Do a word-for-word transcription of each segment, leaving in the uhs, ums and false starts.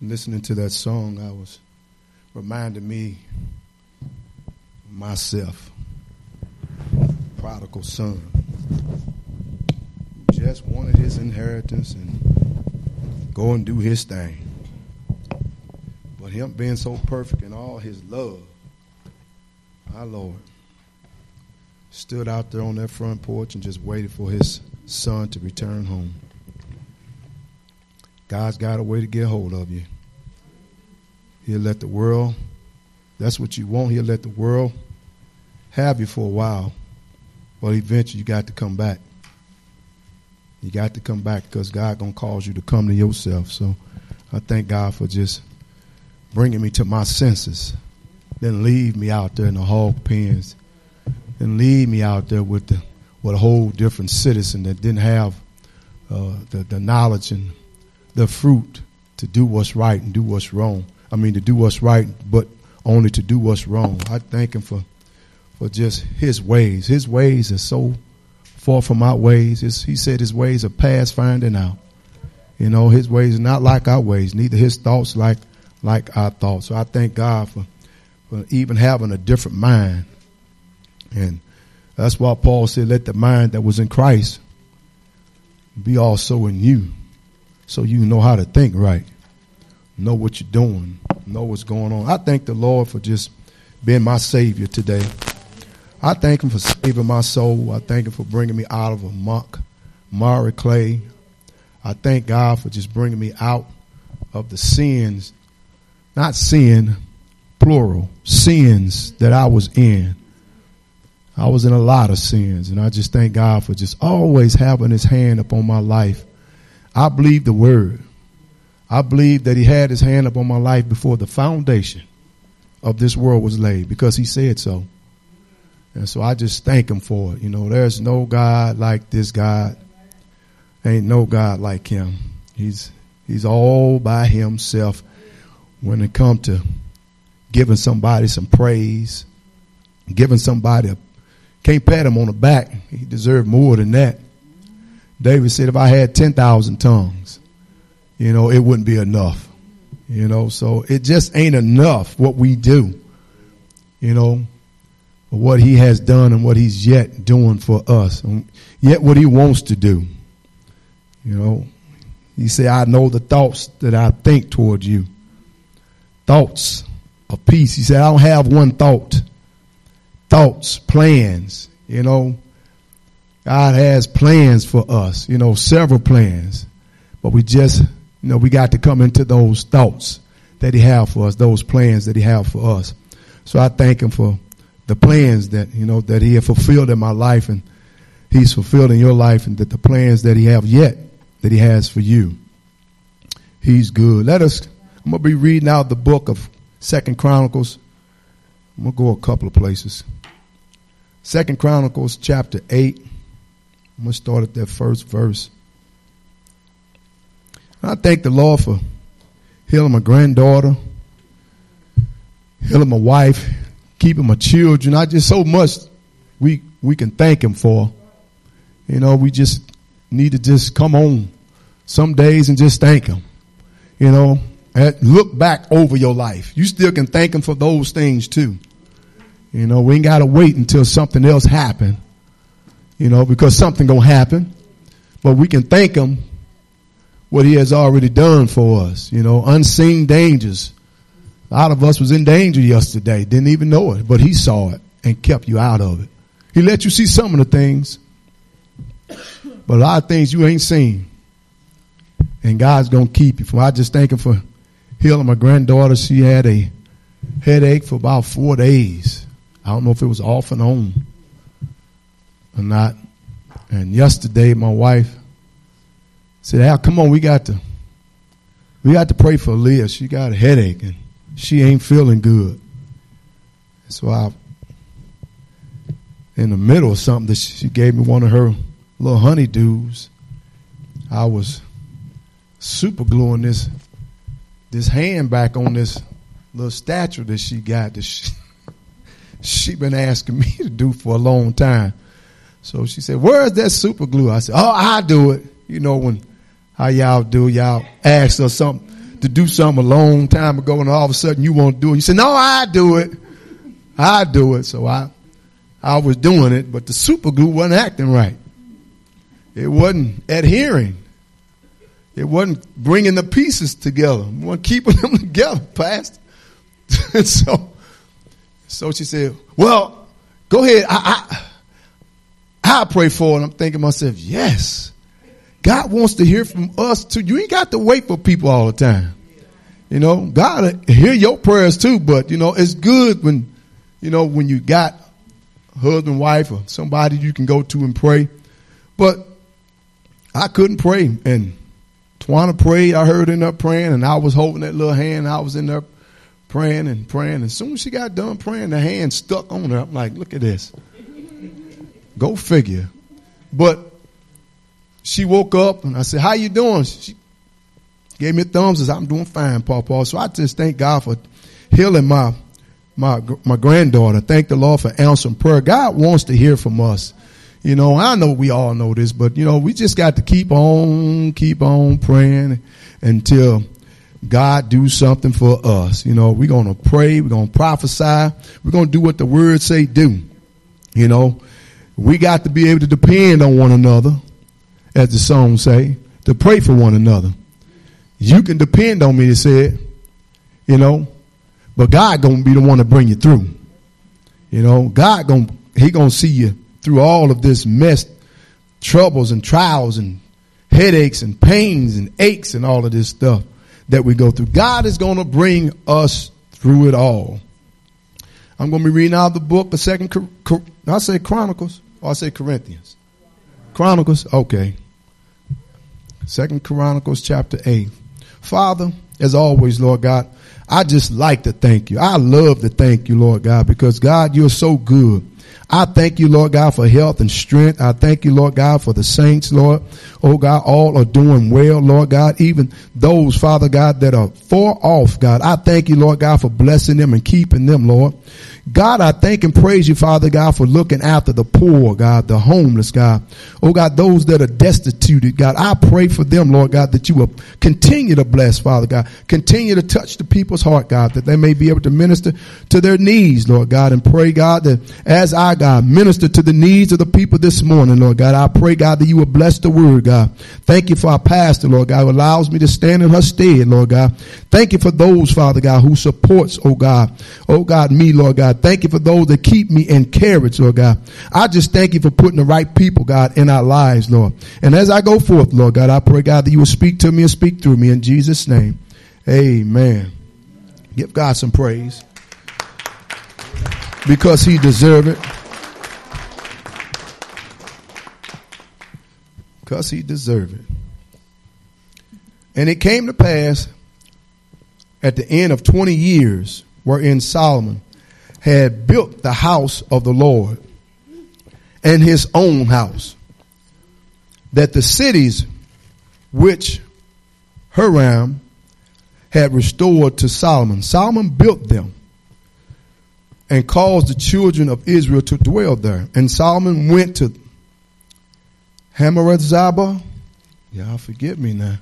listening to that song, I was reminding me of myself, prodigal son, who just wanted his inheritance and go and do his thing. But him being so perfect in all his love, our Lord, stood out there on that front porch and just waited for his son to return home. God's got a way to get a hold of you. He'll let the world, that's what you want, he'll let the world have you for a while. But eventually you got to come back. You got to come back because God going to cause you to come to yourself. So I thank God for just bringing me to my senses. Then leave me out there in the hog pens. Then leave me out there with the with a whole different citizen that didn't have uh, the, the knowledge and the fruit to do what's right and do what's wrong. I mean, to do what's right, but only to do what's wrong. I thank him for, for just his ways. His ways are so far from our ways. His, he said his ways are past finding out. You know, his ways are not like our ways, neither his thoughts like like our thoughts. So I thank God for, for even having a different mind. And that's why Paul said, let the mind that was in Christ be also in you. So you know how to think right. Know what you're doing. Know what's going on. I thank the Lord for just being my Savior today. I thank him for saving my soul. I thank him for bringing me out of a muck, miry clay. I thank God for just bringing me out of the sins, not sin, plural, sins that I was in. I was in a lot of sins, and I just thank God for just always having his hand upon my life. I believe the word. I believe that he had his hand upon my life before the foundation of this world was laid, because he said so. And so I just thank him for it. You know, there's no God like this God. Ain't no God like him. He's he's all by himself when it comes to giving somebody some praise, giving somebody a, can't pat him on the back. He deserved more than that. David said, if I had ten thousand tongues, you know, it wouldn't be enough. You know, so it just ain't enough what we do, you know, what he has done and what he's yet doing for us, and yet what he wants to do. You know, he said, I know the thoughts that I think toward you. Thoughts of peace. He said, I don't have one thought. Thoughts, plans, you know. God has plans for us, you know, several plans. But we just, you know, we got to come into those thoughts that he have for us, those plans that he have for us. So I thank him for the plans that, you know, that he has fulfilled in my life, and he's fulfilled in your life, and that the plans that he have yet, that he has for you. He's good. Let us, I'm going to be reading out the book of Second Chronicles. I'm going to go a couple of places. Second Chronicles chapter eight. I'm going to start at that first verse. I thank the Lord for healing my granddaughter, healing my wife, keeping my children. I just so much we we can thank him for. You know, we just need to just come on some days and just thank him. You know, and look back over your life. You still can thank him for those things too. You know, we ain't got to wait until something else happen, you know, because something gonna happen. But we can thank him what he has already done for us. You know, unseen dangers. A lot of us was in danger yesterday, didn't even know it, but he saw it and kept you out of it. He let you see some of the things, but a lot of things you ain't seen. And God's going to keep you from. I just thank him for healing my granddaughter. She had a headache for about four days. I don't know if it was off and on or not. And yesterday my wife said, Al, come on, we got to, we got to pray for Leah. She got a headache and she ain't feeling good. So I, in the middle of something, that she gave me one of her little honeydews. I was super gluing this, this hand back on this little statue that she got that she, she been asking me to do for a long time. So she said, where is that super glue? I said, oh, I do it. You know, when, how y'all do, y'all ask her something. to do something a long time ago, and all of a sudden you won't do it. You say, no, I do it. I do it. So I, I was doing it, but the super glue wasn't acting right. It wasn't adhering. It wasn't bringing the pieces together. It wasn't keeping them together, Pastor. And so, so she said, well, go ahead. I, I, I'll pray for it. I'm thinking to myself, yes, God wants to hear from us too. You ain't got to wait for people all the time. You know, God will hear your prayers too, but you know, it's good when, you know, when you got husband, wife, or somebody you can go to and pray. But I couldn't pray, and Tawana prayed. I heard her in there praying, and I was holding that little hand. I was in there praying and praying. And as soon as she got done praying, the hand stuck on her. I'm like, look at this. Go figure. But she woke up, and I said, how you doing? She gave me a thumbs and said, I'm doing fine, Pawpaw. So I just thank God for healing my my my granddaughter. Thank the Lord for answering prayer. God wants to hear from us. You know, I know we all know this, but, you know, we just got to keep on, keep on praying until God do something for us. You know, we're going to pray. We're going to prophesy. We're going to do what the word say do. You know, we got to be able to depend on one another, as the song say, to pray for one another. You can depend on me, they said, you know, but God going to be the one to bring you through. You know, God going to, he going to see you through all of this mess, troubles and trials and headaches and pains and aches and all of this stuff that we go through. God is going to bring us through it all. I'm going to be reading out the book of Second, I say Chronicles, or I say Corinthians. Chronicles, okay. Second Chronicles chapter eight. Father, as always, Lord God, I just like to thank you. I love to thank you, Lord God, because God, you're so good. I thank you, Lord God, for health and strength. I thank you, Lord God, for the saints, Lord. Oh, God, all are doing well, Lord God. Even those, Father God, that are far off, God. I thank you, Lord God, for blessing them and keeping them, Lord. God, I thank and praise you, Father God, for looking after the poor, God, the homeless, God. Oh, God, those that are destitute, God, I pray for them, Lord God, that you will continue to bless, Father God. Continue to touch the people's heart, God, that they may be able to minister to their needs, Lord God, and pray, God, that as I, God, minister to the needs of the people this morning, Lord God, I pray, God, that you will bless the word, God. Thank you for our pastor, Lord God, who allows me to stand in her stead, Lord God. Thank you for those, Father God, who supports, oh God, oh God, me, Lord God. Thank you for those that keep me encouraged, Lord God. I just thank you for putting the right people, God, in our lives, Lord. And as I go forth, Lord God, I pray, God, that you will speak to me and speak through me in Jesus' name. Amen. Give God some praise because he deserves it. Because he deserves it. And it came to pass at the end of twenty years wherein Solomon had built the house of the Lord and his own house, that the cities which Hiram had restored to Solomon, Solomon built them and caused the children of Israel to dwell there. And Solomon went to Hamarath-Zobah, y'all forget me now,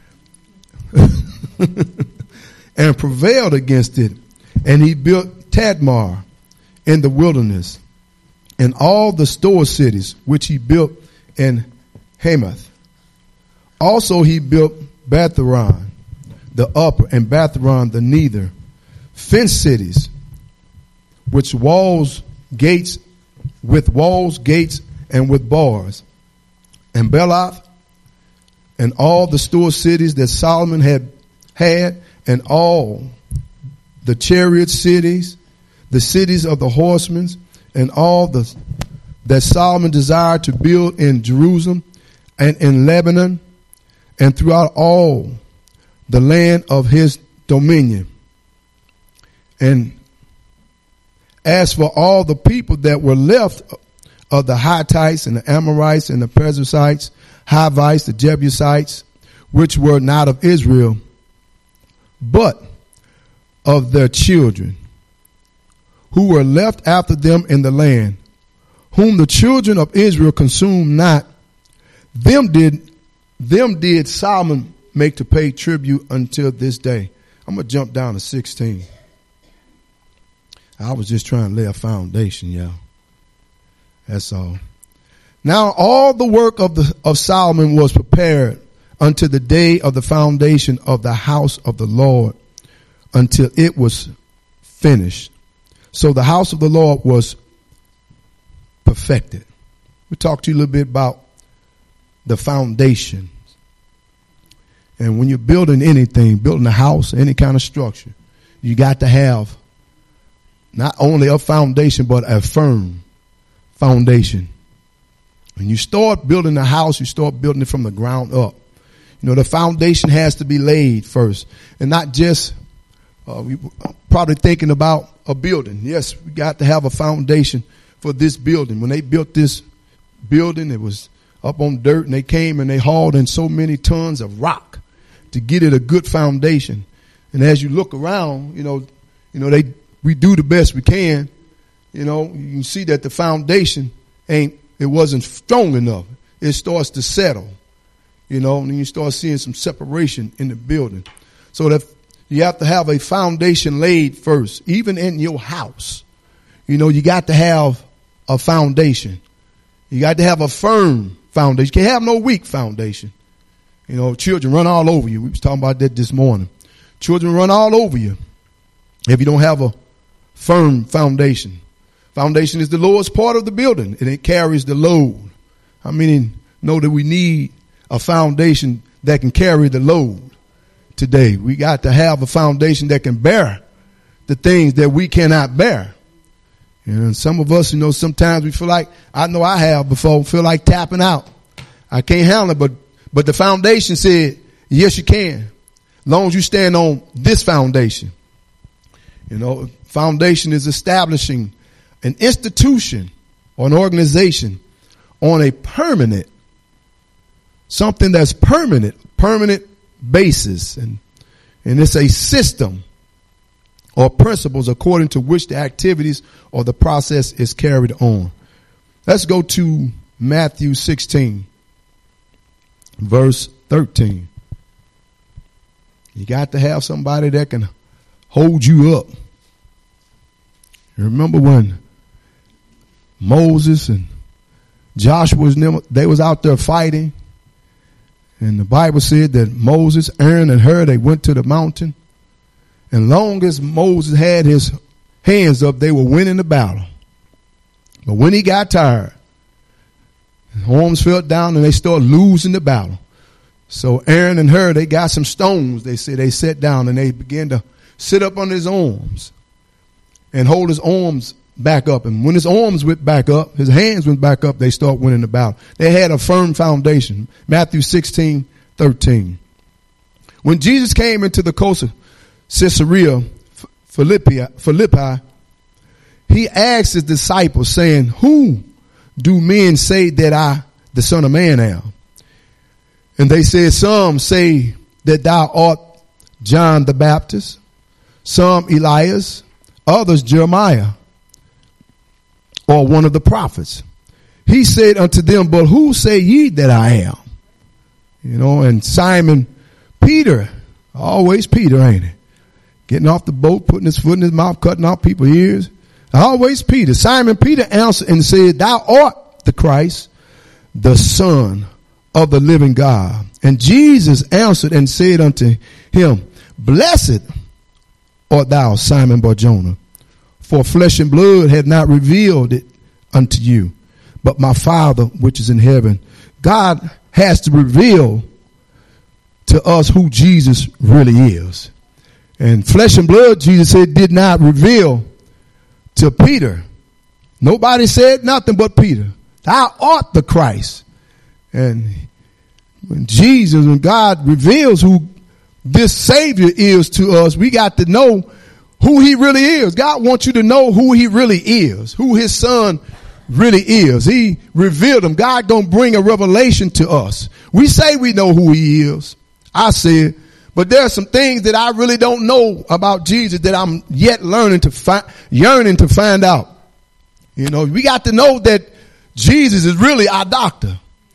and prevailed against it. And he built Tadmor in the wilderness, and all the store cities which he built in Hamath. Also he built Betharon, the upper, and Betharon the nether, fenced cities, which walls, gates, with walls, gates, and with bars, and Beloth, and all the store cities that Solomon had had, and all the chariot cities, the cities of the horsemen, and all the that Solomon desired to build in Jerusalem and in Lebanon and throughout all the land of his dominion. And as for all the people that were left of the Hittites and the Amorites and the Perizzites, Hivites, the Jebusites, which were not of Israel, but of their children, who were left after them in the land, whom the children of Israel consumed not, them did them did Solomon make to pay tribute until this day. I'm going to jump down to sixteen. I was just trying to lay a foundation, y'all. That's all. Now all the work of the of Solomon was prepared unto the day of the foundation of the house of the Lord, until it was finished. So the house of the Lord was perfected. We'll talk to you a little bit about the foundation. And when you're building anything, building a house, any kind of structure, you got to have not only a foundation, but a firm foundation. When you start building a house, you start building it from the ground up. You know, the foundation has to be laid first, and not just, uh, we probably thinking about a building. Yes, we got to have a foundation for this building. When they built this building, it was up on dirt, and they came and they hauled in so many tons of rock to get it a good foundation. And as you look around, you know, you know, they, we do the best we can. You know, you can see that the foundation ain't, it wasn't strong enough. It starts to settle, you know, and you start seeing some separation in the building. So that you have to have a foundation laid first, even in your house. You know, you got to have a foundation. You got to have a firm foundation. You can't have no weak foundation. You know, children run all over you. We was talking about that this morning. Children run all over you if you don't have a firm foundation. Foundation is the lowest part of the building, and it carries the load. I mean, know that we need a foundation that can carry the load today. We got to have a foundation that can bear the things that we cannot bear. And some of us, you know, sometimes we feel like, I know I have before, feel like tapping out. I can't handle it, but, but the foundation said, yes, you can. As long as you stand on this foundation. You know, foundation is establishing an institution or an organization on a permanent, something that's permanent, permanent basis. And, and it's a system or principles according to which the activities or the process is carried on. Let's go to Matthew sixteen, verse thirteen. You got to have somebody that can hold you up. You remember when Moses and Joshua was they was out there fighting, and the Bible said that Moses, Aaron, and Hur, they went to the mountain. And long as Moses had his hands up, they were winning the battle. But when he got tired, his arms fell down and they started losing the battle. So Aaron and Hur, they got some stones. They said they sat down and they began to sit up on his arms and hold his arms back up. And when his arms went back up, his hands went back up, they start winning the battle. They had a firm foundation. Matthew sixteen, thirteen. When Jesus came into the coast of Caesarea Philippi, Philippi, he asked his disciples, saying, who do men say that I, the Son of Man, am? And they said, some say that thou art John the Baptist, some Elias, others Jeremiah, or one of the prophets. He said unto them, but who say ye that I am? You know, and Simon Peter, always Peter, ain't it? Getting off the boat, putting his foot in his mouth, cutting off people's ears. Always Peter. Simon Peter answered and said, thou art the Christ, the Son of the living God. And Jesus answered and said unto him, blessed art thou, Simon Bar-Jonah, for flesh and blood had not revealed it unto you, but my Father which is in heaven. God has to reveal to us who Jesus really is. And flesh and blood, Jesus said, did not reveal to Peter. Nobody said nothing but Peter. Thou art the Christ. And when Jesus and God reveals who this Savior is to us, we got to know who he really is. God wants you to know who he really is, who his son really is. He revealed him. God gonna bring a revelation to us. We say we know who he is. I said, but there are some things that I really don't know about Jesus that I'm yet learning to find, yearning to find out. You know, we got to know that Jesus is really our doctor.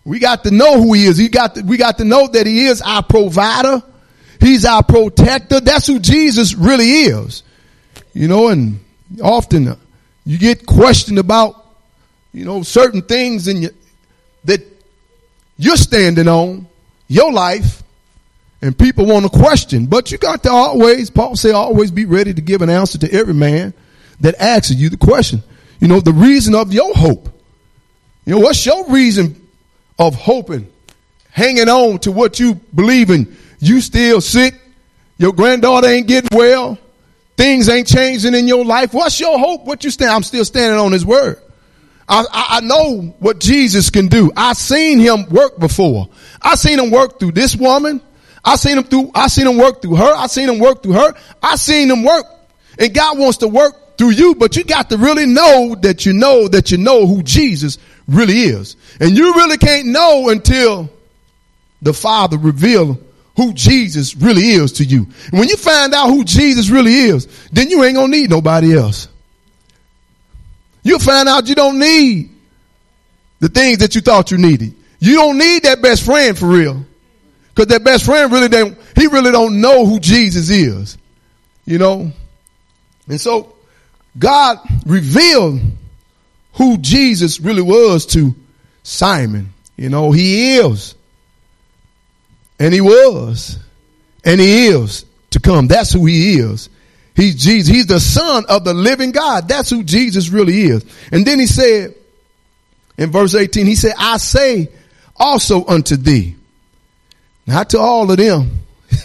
We got to know who he is. He got to, we got to know that he is our provider. He's our protector. That's who Jesus really is. You know, and often you get questioned about, you know, certain things in your, that you're standing on, your life, and people want to question. But you got to always, Paul said, always be ready to give an answer to every man that asks you the question. You know, the reason of your hope. You know, what's your reason of hoping, hanging on to what you believe in? You still sick. Your granddaughter ain't getting well. Things ain't changing in your life. What's your hope? What you stand? I'm still standing on his word. I, I, I know what Jesus can do. I've seen him work before. I seen him work through this woman. I seen him through, I seen him work through her. I seen him work through her. I seen him work. And God wants to work through you, but you got to really know that you know that you know who Jesus really is. And you really can't know until the Father reveals who Jesus really is to you. And when you find out who Jesus really is, then you ain't gonna need nobody else. You'll find out you don't need the things that you thought you needed. You don't need that best friend for real. Because that best friend really don't, he really don't know who Jesus is. You know? And so God revealed who Jesus really was to Simon. You know, he is. And he was. And he is to come. That's who he is. He's Jesus. He's the Son of the living God. That's who Jesus really is. And then he said, in verse eighteen, he said, I say also unto thee. Not to all of them.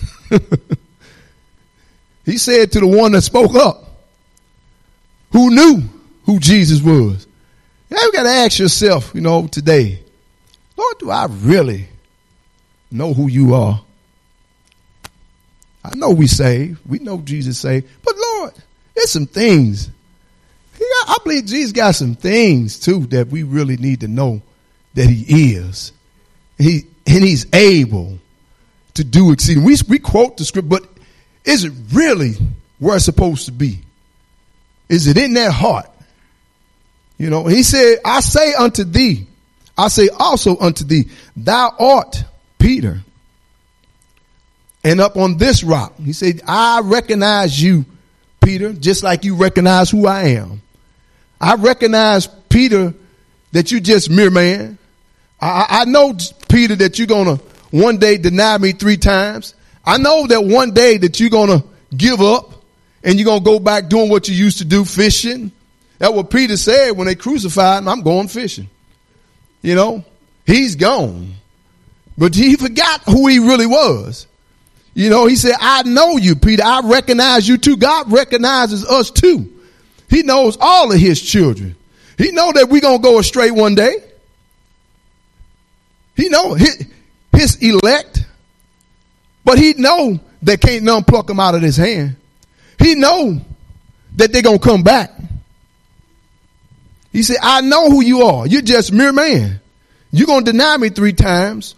He said to the one that spoke up, who knew who Jesus was. Now you got to ask yourself, you know, today, Lord, do I really know who you are? I know we saved. We know Jesus saved. But Lord, there's some things. He got, I believe Jesus got some things too that we really need to know that he is. He, and he's able to do exceeding. We, we quote the script, but is it really where it's supposed to be? Is it in that heart? You know, he said, I say unto thee, I say also unto thee, thou art Peter. And up on this rock, he said, I recognize you, Peter, just like you recognize who I am. I recognize, Peter, that you just mere man. I, I know, Peter, that you're going to one day deny me three times. I know that one day that you're going to give up and you're going to go back doing what you used to do, fishing. That's what Peter said when they crucified him. I'm going fishing. You know, he's gone. But he forgot who he really was. You know, he said, I know you, Peter. I recognize you too. God recognizes us too. He knows all of his children. He know that we're going to go astray one day. He know his, his elect. But he know that can't none pluck them out of his hand. He know that they're going to come back. He said, I know who you are. You're just mere man. You're going to deny me three times.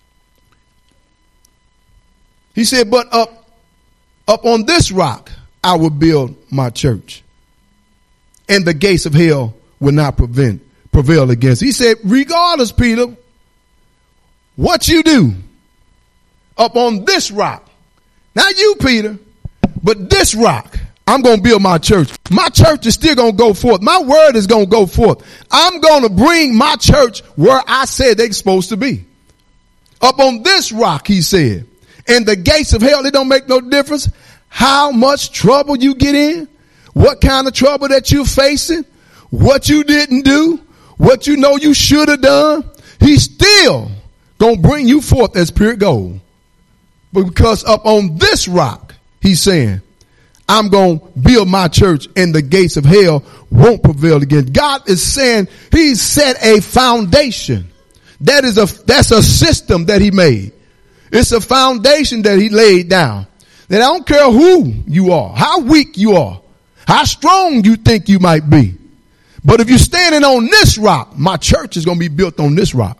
He said, but up, up on this rock, I will build my church. And the gates of hell will not prevent, prevail against. He said, regardless, Peter, what you do up on this rock, not you, Peter, but this rock, I'm going to build my church. My church is still going to go forth. My word is going to go forth. I'm going to bring my church where I said they're supposed to be. Up on this rock, he said, and the gates of hell, it don't make no difference how much trouble you get in, what kind of trouble that you're facing, what you didn't do, what you know you should have done. He's still going to bring you forth as pure gold. But because up on this rock, he's saying, I'm going to build my church and the gates of hell won't prevail against. God is saying he set a foundation. That is a, that's a system that he made. It's a foundation that he laid down. That I don't care who you are, how weak you are, how strong you think you might be. But if you're standing on this rock, my church is going to be built on this rock.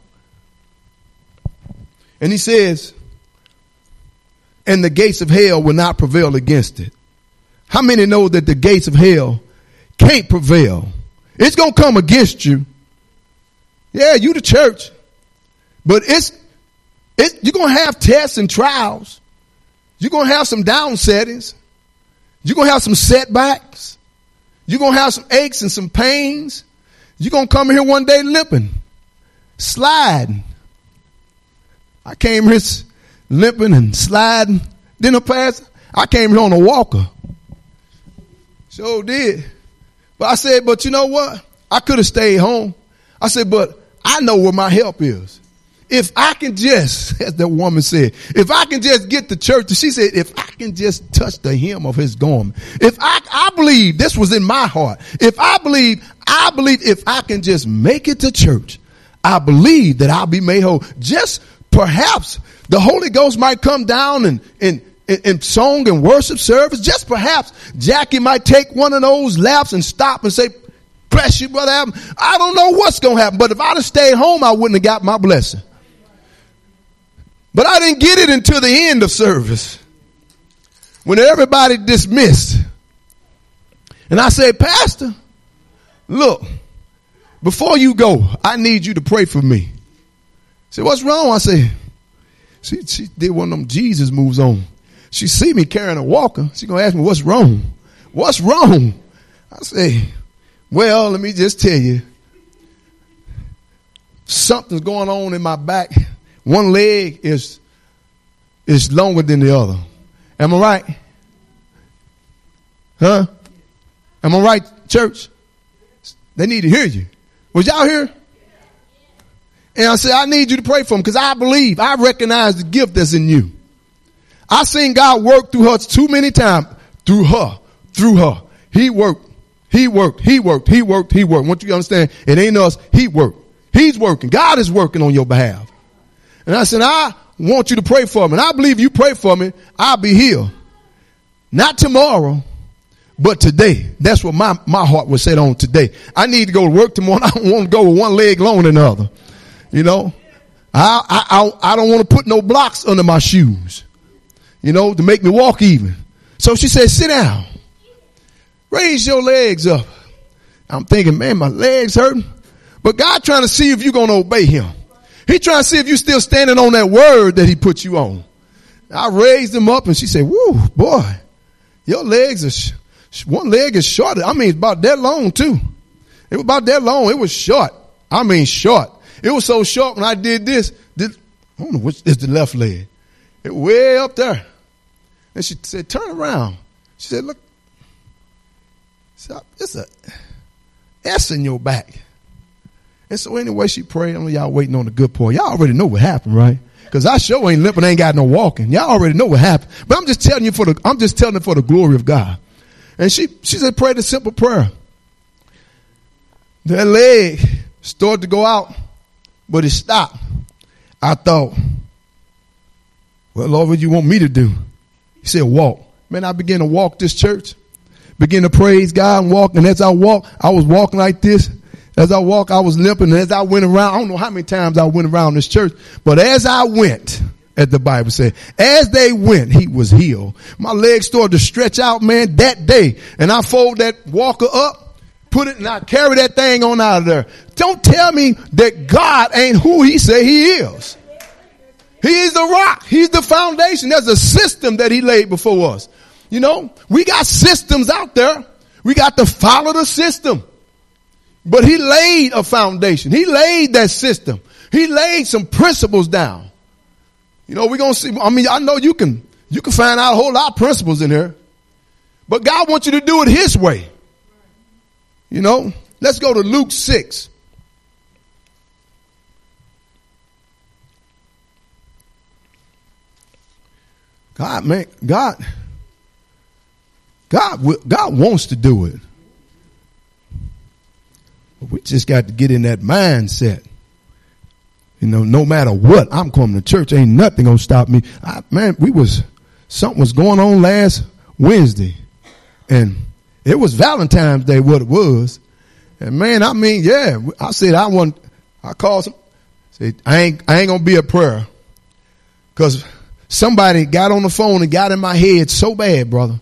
And he says, and the gates of hell will not prevail against it. How many know that the gates of hell can't prevail? It's going to come against you. Yeah, you the church. But it's, it, you're going to have tests and trials. You're going to have some down settings. You're going to have some setbacks. You're going to have some aches and some pains. You're going to come here one day limping, sliding. I came here limping and sliding. Then a pastor, I came here on a walker. Sure did. But I said, but you know what? I could have stayed home. I said, but I know where my help is. If I can just, as the woman said, if I can just get to church, she said, if I can just touch the hem of his garment. If I, I believe, this was in my heart. If I believe, I believe if I can just make it to church, I believe that I'll be made whole. Just perhaps the Holy Ghost might come down and, and, in, in song and worship service. Just perhaps Jackie might take one of those laps and stop and say, bless you, Brother Adam. I don't know what's going to happen, but if I'd have stayed home, I wouldn't have got my blessing. But I didn't get it until the end of service when everybody dismissed. And I said, Pastor, look, before you go, I need you to pray for me. He said, what's wrong? I said, she, she did one of them Jesus moves on. She see me carrying a walker. She going to ask me, what's wrong? What's wrong? I say, well, let me just tell you, something's going on in my back. One leg is, is longer than the other. Am I right? Huh? Am I right, church? They need to hear you. Was y'all here? And I said, I need you to pray for them because I believe, I recognize the gift that's in you. I seen God work through her too many times. Through her. Through her. He worked. He worked. He worked. He worked. He worked. Once you understand, it ain't us. He worked. He's working. God is working on your behalf. And I said, I want you to pray for me. And I believe you pray for me, I'll be healed. Not tomorrow, but today. That's what my, my heart was set on today. I need to go to work tomorrow. I don't want to go with one leg longer than the other. You know, I, I, I, I don't want to put no blocks under my shoes, you know, to make me walk even. So she said, sit down. Raise your legs up. I'm thinking, man, my legs hurting. But God trying to see if you're going to obey him. He trying to see if you still standing on that word that he put you on. I raised him up and she said, woo, boy, your legs are, sh- one leg is short. I mean, it's about that long too. It was about that long. It was short. I mean, short. It was so short when I did this. Did, I don't know which is the left leg. It was way up there. And she said, turn around. She said, look, it's a S in your back. And so anyway, she prayed. I know y'all waiting on the good part. Y'all already know what happened, right? Because I sure ain't limping, ain't got no walking. Y'all already know what happened. But I'm just telling you for the, I'm just telling you for the glory of God. And she, she said, pray the simple prayer. That leg started to go out, but it stopped. I thought, well, Lord, what do you want me to do? He said, walk. Man, I began to walk this church, begin to praise God and walk. And as I walked, I was walking like this. As I walked, I was limping. And as I went around, I don't know how many times I went around this church, but as I went, as the Bible said, as they went, he was healed. My legs started to stretch out, man, that day. And I fold that walker up, put it, and I carry that thing on out of there. Don't tell me that God ain't who he say he is. He is the rock. He's the foundation. There's a system that he laid before us. You know, we got systems out there. We got to follow the system. But he laid a foundation. He laid that system. He laid some principles down. You know, we're going to see. I mean, I know you can, you can find out a whole lot of principles in here, but God wants you to do it his way. You know, let's go to Luke six. God, man, God, God, God wants to do it. But we just got to get in that mindset. You know, no matter what, I'm coming to church. Ain't nothing gonna stop me. I, man, we was, something was going on last Wednesday, and it was Valentine's Day, what it was. And man, I mean, yeah, I said, I want, I called some, said, I ain't, I ain't gonna be a prayer. Cause somebody got on the phone and got in my head so bad, brother.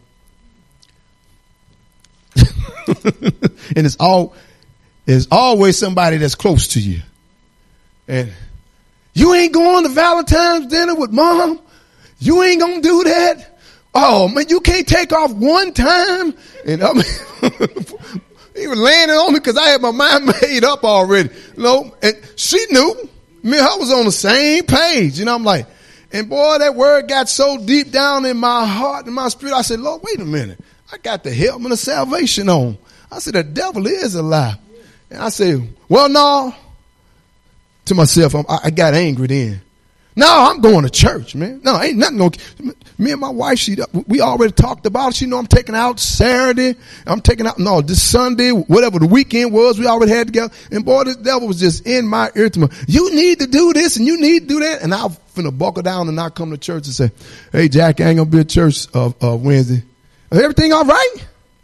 And it's all, it's always somebody that's close to you. And You ain't going to Valentine's dinner with mom? You ain't going to do that? Oh, man, you can't take off one time? And I mean, he was laying it on me because I had my mind made up already. You know, and she knew. Me and her was on the same page. You know, I'm like, and boy, that word got so deep down in my heart and my spirit. I said, Lord, wait a minute. I got the helmet of salvation on. I said, the devil is a lie. And I said, well, no. To myself, I, I got angry then. No, I'm going to church, man. No, ain't nothing going to, me and my wife, she, we already talked about it. She know I'm taking out Saturday. I'm taking out, no, this Sunday, whatever the weekend was, we already had together. And boy, this devil was just in my ear to me. You need to do this and you need to do that. And I'm finna buckle down and I come to church and say, hey, Jack, I ain't going to be at church uh, uh, Wednesday. Is everything all right?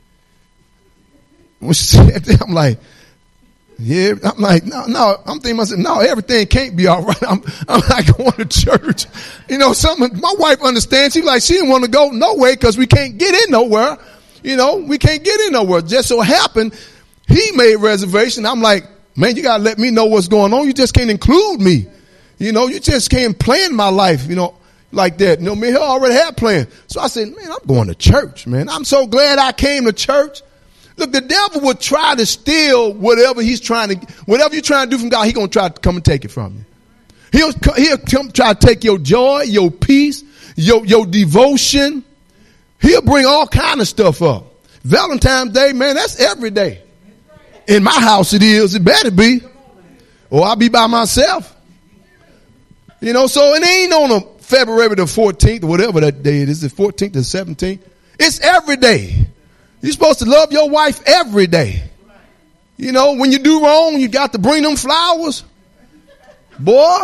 When she said that, I'm like, yeah, I'm like, no, no, I'm thinking myself, no, everything can't be all right. I'm, I'm not going to church. You know, something, my wife understands. She's like, she didn't want to go nowhere because we can't get in nowhere. You know, we can't get in nowhere. Just so happened, he made reservation. I'm like, man, you got to let me know what's going on. You just can't include me. You know, you just can't plan my life, you know, like that. You know, me and her already had plans. So I said, man, I'm going to church, man. I'm so glad I came to church. Look, the devil will try to steal whatever he's trying to, whatever you're trying to do from God, he's going to try to come and take it from you. He'll, he'll come try to take your joy, your peace, your, your devotion. He'll bring all kind of stuff up. Valentine's Day, man, that's every day. In my house it is. It better be. Or I'll be by myself. You know, so it ain't on a February the fourteenth or whatever that day it is, the fourteenth or seventeenth. It's every day. You're supposed to love your wife every day. You know, when you do wrong, you got to bring them flowers. Boy,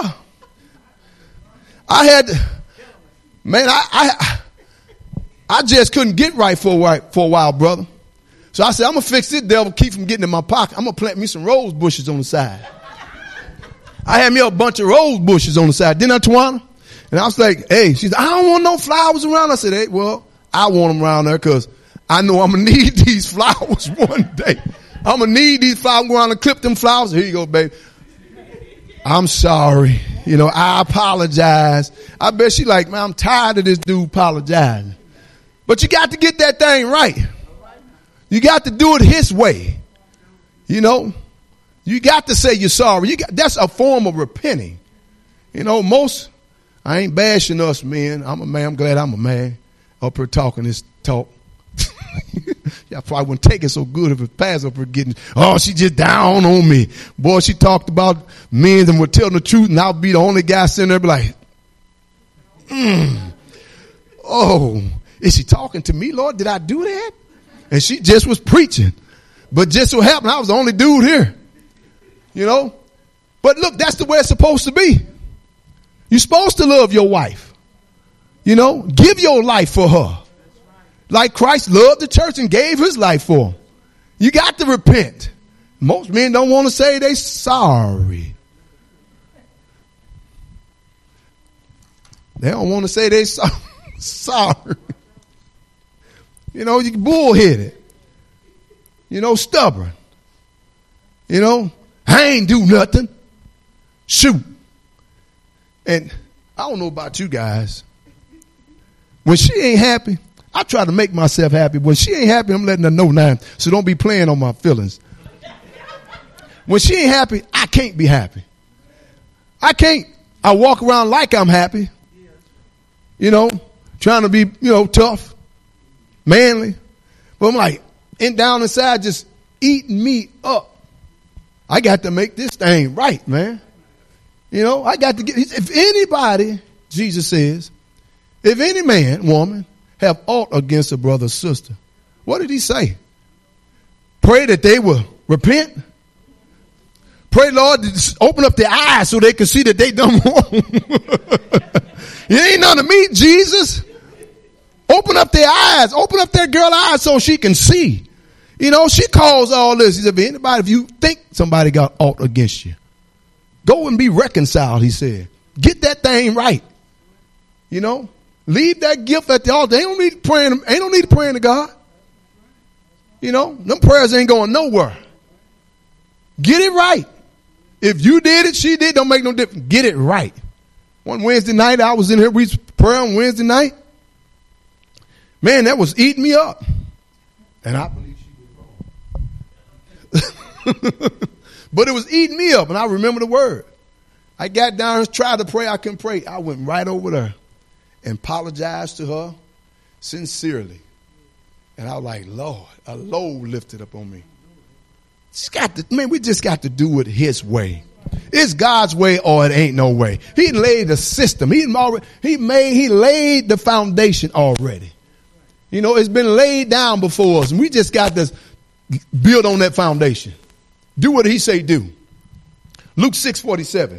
I had, man, I, I, I just couldn't get right for a while, for a while, brother. So I said, I'm going to fix this devil, keep from getting in my pocket. I'm going to plant me some rose bushes on the side. I had me a bunch of rose bushes on the side. Didn't I, Tawana? And I was like, hey, she said, I don't want no flowers around. I said, hey, well, I want them around there because I know I'm going to need these flowers one day. I'm going to need these flowers. I'm going to clip them flowers. Here you go, baby. I'm sorry. You know, I apologize. I bet she like, man, I'm tired of this dude apologizing. But you got to get that thing right. You got to do it his way. You know, you got to say you're sorry. You got, that's a form of repenting. You know, most, I ain't bashing us men. I'm a man. I'm glad I'm a man up here talking this talk. Y'all probably wouldn't take it so good if it passed up her getting, oh, she just down on me. Boy, she talked about men and would tell the truth and I'll be the only guy sitting there be like, mm, oh, is she talking to me, Lord? Did I do that? And she just was preaching. But just so happened I was the only dude here. You know? But look, that's the way it's supposed to be. You're supposed to love your wife. You know? Give your life for her. Like Christ loved the church and gave his life for them. You got to repent. Most men don't want to say they sorry. They don't want to say they so- sorry. You know, you bullheaded. You know, stubborn. You know, I ain't do nothing. Shoot. And I don't know about you guys. When she ain't happy, I try to make myself happy. When she ain't happy, I'm letting her know now. So don't be playing on my feelings. When she ain't happy, I can't be happy. I can't. I walk around like I'm happy. You know, trying to be, you know, tough, manly. But I'm like, in down inside, just eating me up. I got to make this thing right, man. You know, I got to get, if anybody, Jesus says, if any man, woman, have aught against a brother or sister, what did he say? Pray that they will repent. Pray, Lord, to open up their eyes so they can see that they done wrong. It ain't none of me, Jesus. Open up their eyes. Open up their girl eyes so she can see. You know, she calls all this. He said, if anybody, if you think somebody got aught against you, go and be reconciled, he said. Get that thing right. You know, leave that gift at the altar. They don't need praying. They don't need praying to God. You know, them prayers ain't going nowhere. Get it right. If you did it, she did, don't make no difference. Get it right. One Wednesday night, I was in here, we prayer on Wednesday night. Man, that was eating me up. And I believe she was wrong. But it was eating me up, and I remember the word. I got down and tried to pray. I couldn't pray. I went right over there and apologized to her sincerely. And I was like, Lord, a load lifted up on me. Just got to, man, we just got to do it his way. It's God's way or it ain't no way. He laid the system. He already, he made, he laid the foundation already. You know, it's been laid down before us, and we just got to build on that foundation. Do what he say do. Luke six forty-seven.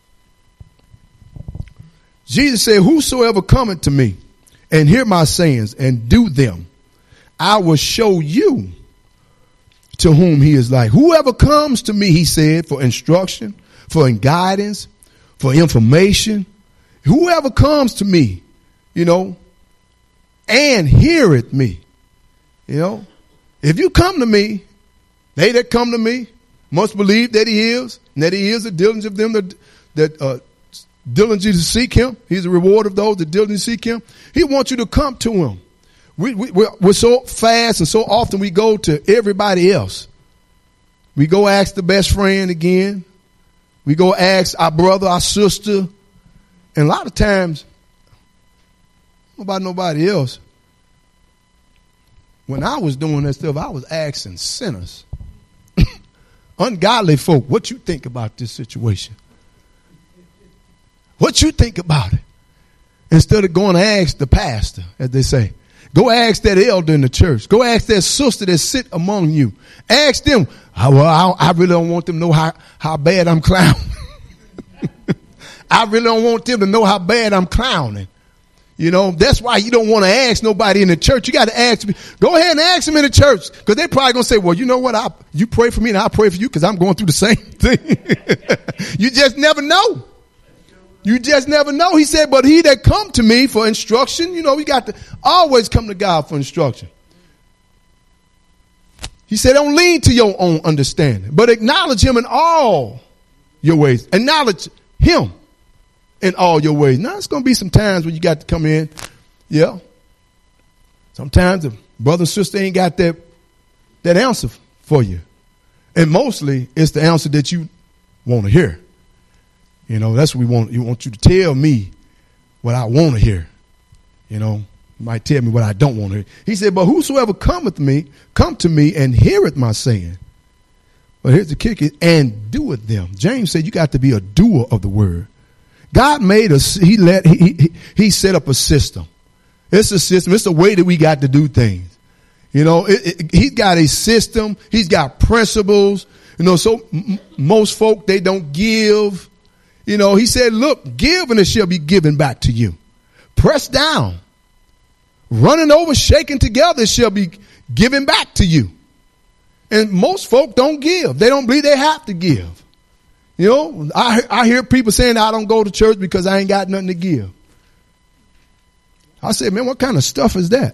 Jesus said, whosoever cometh to me and hear my sayings and do them, I will show you to whom he is like. Whoever comes to me, he said, for instruction, for guidance, for information, whoever comes to me, you know, and heareth me, you know, if you come to me, they that come to me must believe that he is, and that he is the diligence of them that, that, uh, diligently seek him. He's the reward of those that diligently seek him. He wants you to come to him. We, we, we're, we're so fast and so often we go to everybody else. We go ask the best friend again. We go ask our brother, our sister. And a lot of times, about nobody else. When I was doing that stuff, I was asking sinners, ungodly folk, what you think about this situation? What you think about it? Instead of going to ask the pastor, as they say. Go ask that elder in the church. Go ask that sister that sit among you. Ask them. Oh, well, I, I really don't want them to know how, how bad I'm clowning. I really don't want them to know how bad I'm clowning. You know, that's why you don't want to ask nobody in the church. You got to ask me. Go ahead and ask them in the church, because they're probably going to say, well, you know what? I, you pray for me and I'll pray for you because I'm going through the same thing. You just never know. You just never know. He said, but he that come to me for instruction, you know, we got to always come to God for instruction. He said, don't lean to your own understanding, but acknowledge him in all your ways. Acknowledge him in all your ways. Now, it's going to be some times when you got to come in. Yeah. Sometimes the brother and sister ain't got that, that answer for you. And mostly it's the answer that you want to hear. You know, that's what we want. You want you to tell me what I want to hear. You know, you might tell me what I don't want to hear. He said, but whosoever cometh me, come to me and heareth my saying. But here's the kicker, and doeth them. James said you got to be a doer of the word. God made us, he let, he, he, he set up a system. It's a system. It's a way that we got to do things. You know, it, it, he's got a system. He's got principles. You know, so m- most folk, they don't give. You know, he said, look, give and it shall be given back to you. Pressed down, running over, shaken together, it shall be given back to you. And most folk don't give. They don't believe they have to give. You know, I, I hear people saying I don't go to church because I ain't got nothing to give. I said, man, what kind of stuff is that?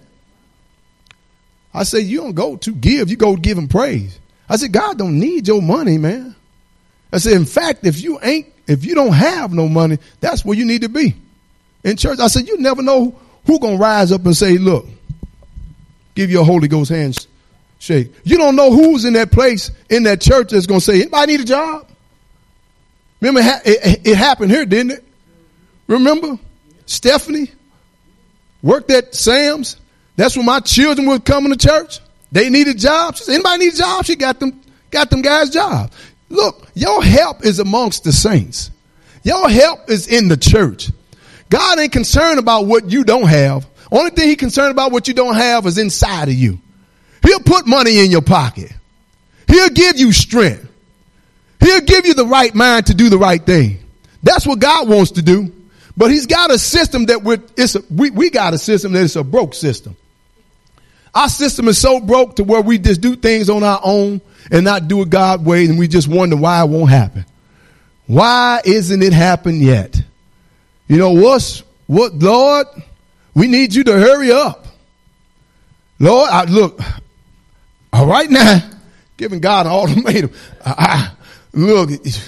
I said, you don't go to give, you go give him praise. I said, God don't need your money, man. I said, in fact, if you ain't, if you don't have no money, that's where you need to be. In church, I said, you never know who gonna rise up and say, look, give you a Holy Ghost handshake. You don't know who's in that place, in that church that's gonna say, anybody need a job? Remember, it, it happened here, didn't it? Remember? Stephanie worked at Sam's. That's when my children were coming to church. They needed jobs. She said, anybody need a job? She got them, got them guys jobs. Look, your help is amongst the saints. Your help is in the church. God ain't concerned about what you don't have. Only thing he's concerned about what you don't have is inside of you. He'll put money in your pocket. He'll give you strength. He'll give you the right mind to do the right thing. That's what God wants to do. But he's got a system that we're, it's a, we, we got a system that is a broke system. Our system is so broke to where we just do things on our own and not do it God's way, and we just wonder why it won't happen. Why isn't it happened yet? You know, what's, what, Lord, we need you to hurry up. Lord, I look, all right now, giving God an ultimatum. I, I, look,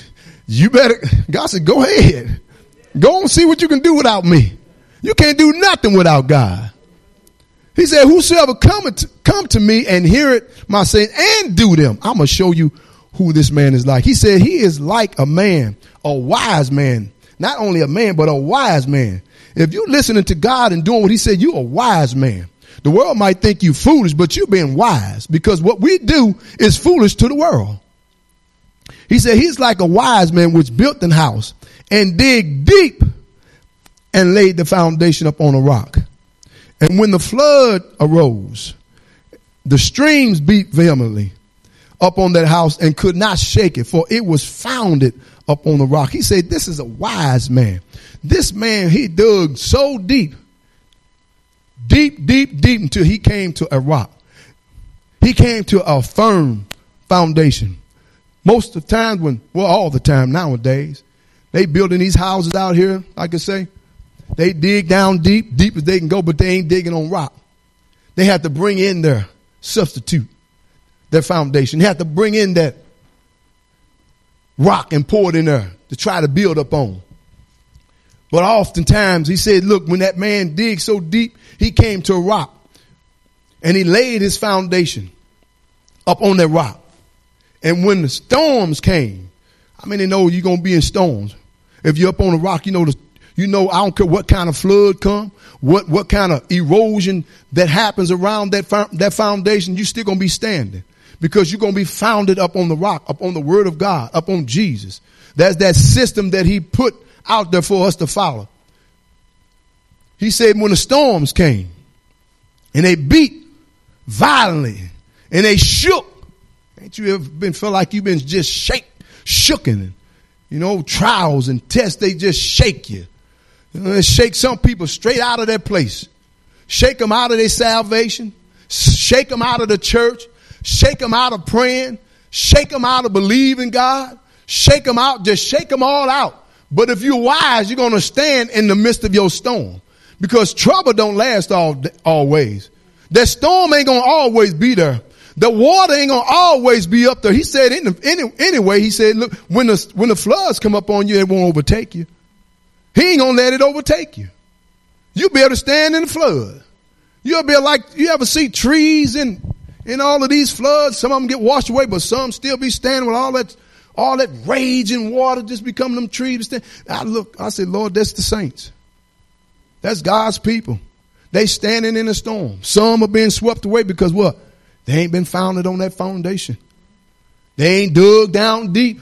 You better, God said, go ahead. Go and see what you can do without me. You can't do nothing without God. He said, whosoever come to, come to me and hear it, my saying, and do them, I'm going to show you who this man is like. He said, he is like a man, a wise man. Not only a man, but a wise man. If you're listening to God and doing what he said, you're a wise man. The world might think you foolish, but you're being wise, because what we do is foolish to the world. He said, he's like a wise man which built an house and dig deep and laid the foundation upon a rock. And when the flood arose, the streams beat vehemently up on that house and could not shake it, for it was founded up on the rock. He said, this is a wise man. This man, he dug so deep, deep, deep, deep until he came to a rock. He came to a firm foundation. Most of the time when, well, all the time nowadays, they building these houses out here, like I say, they dig down deep, deep as they can go, but they ain't digging on rock. They have to bring in their substitute, their foundation. They have to bring in that rock and pour it in there to try to build up on. But oftentimes he said, look, when that man digged so deep, he came to a rock and he laid his foundation up on that rock. And when the storms came, how many know you're going to be in storms? If you're up on a rock, you know, the, you know, I don't care what kind of flood come, what, what kind of erosion that happens around that, that foundation, you're still going to be standing because you're going to be founded up on the rock, up on the word of God, up on Jesus. That's that system that he put out there for us to follow. He said when the storms came and they beat violently and they shook. Ain't you ever been feel like you've been just shake, shooken? You know, trials and tests, they just shake you. You know, they shake some people straight out of their place. Shake them out of their salvation. Shake them out of the church. Shake them out of praying. Shake them out of believing God. Shake them out. Just shake them all out. But if you're wise, you're going to stand in the midst of your storm, because trouble don't last all always. That storm ain't going to always be there. The water ain't gonna always be up there. He said, in the, any, anyway, he said, look, when the, when the floods come up on you, it won't overtake you. He ain't gonna let it overtake you. You'll be able to stand in the flood. You'll be like, you ever see trees in, in all of these floods? Some of them get washed away, but some still be standing with all that, all that raging water just becoming them trees. I look, I said, Lord, that's the saints. That's God's people. They standing in a storm. Some are being swept away because what? They ain't been founded on that foundation. They ain't dug down deep.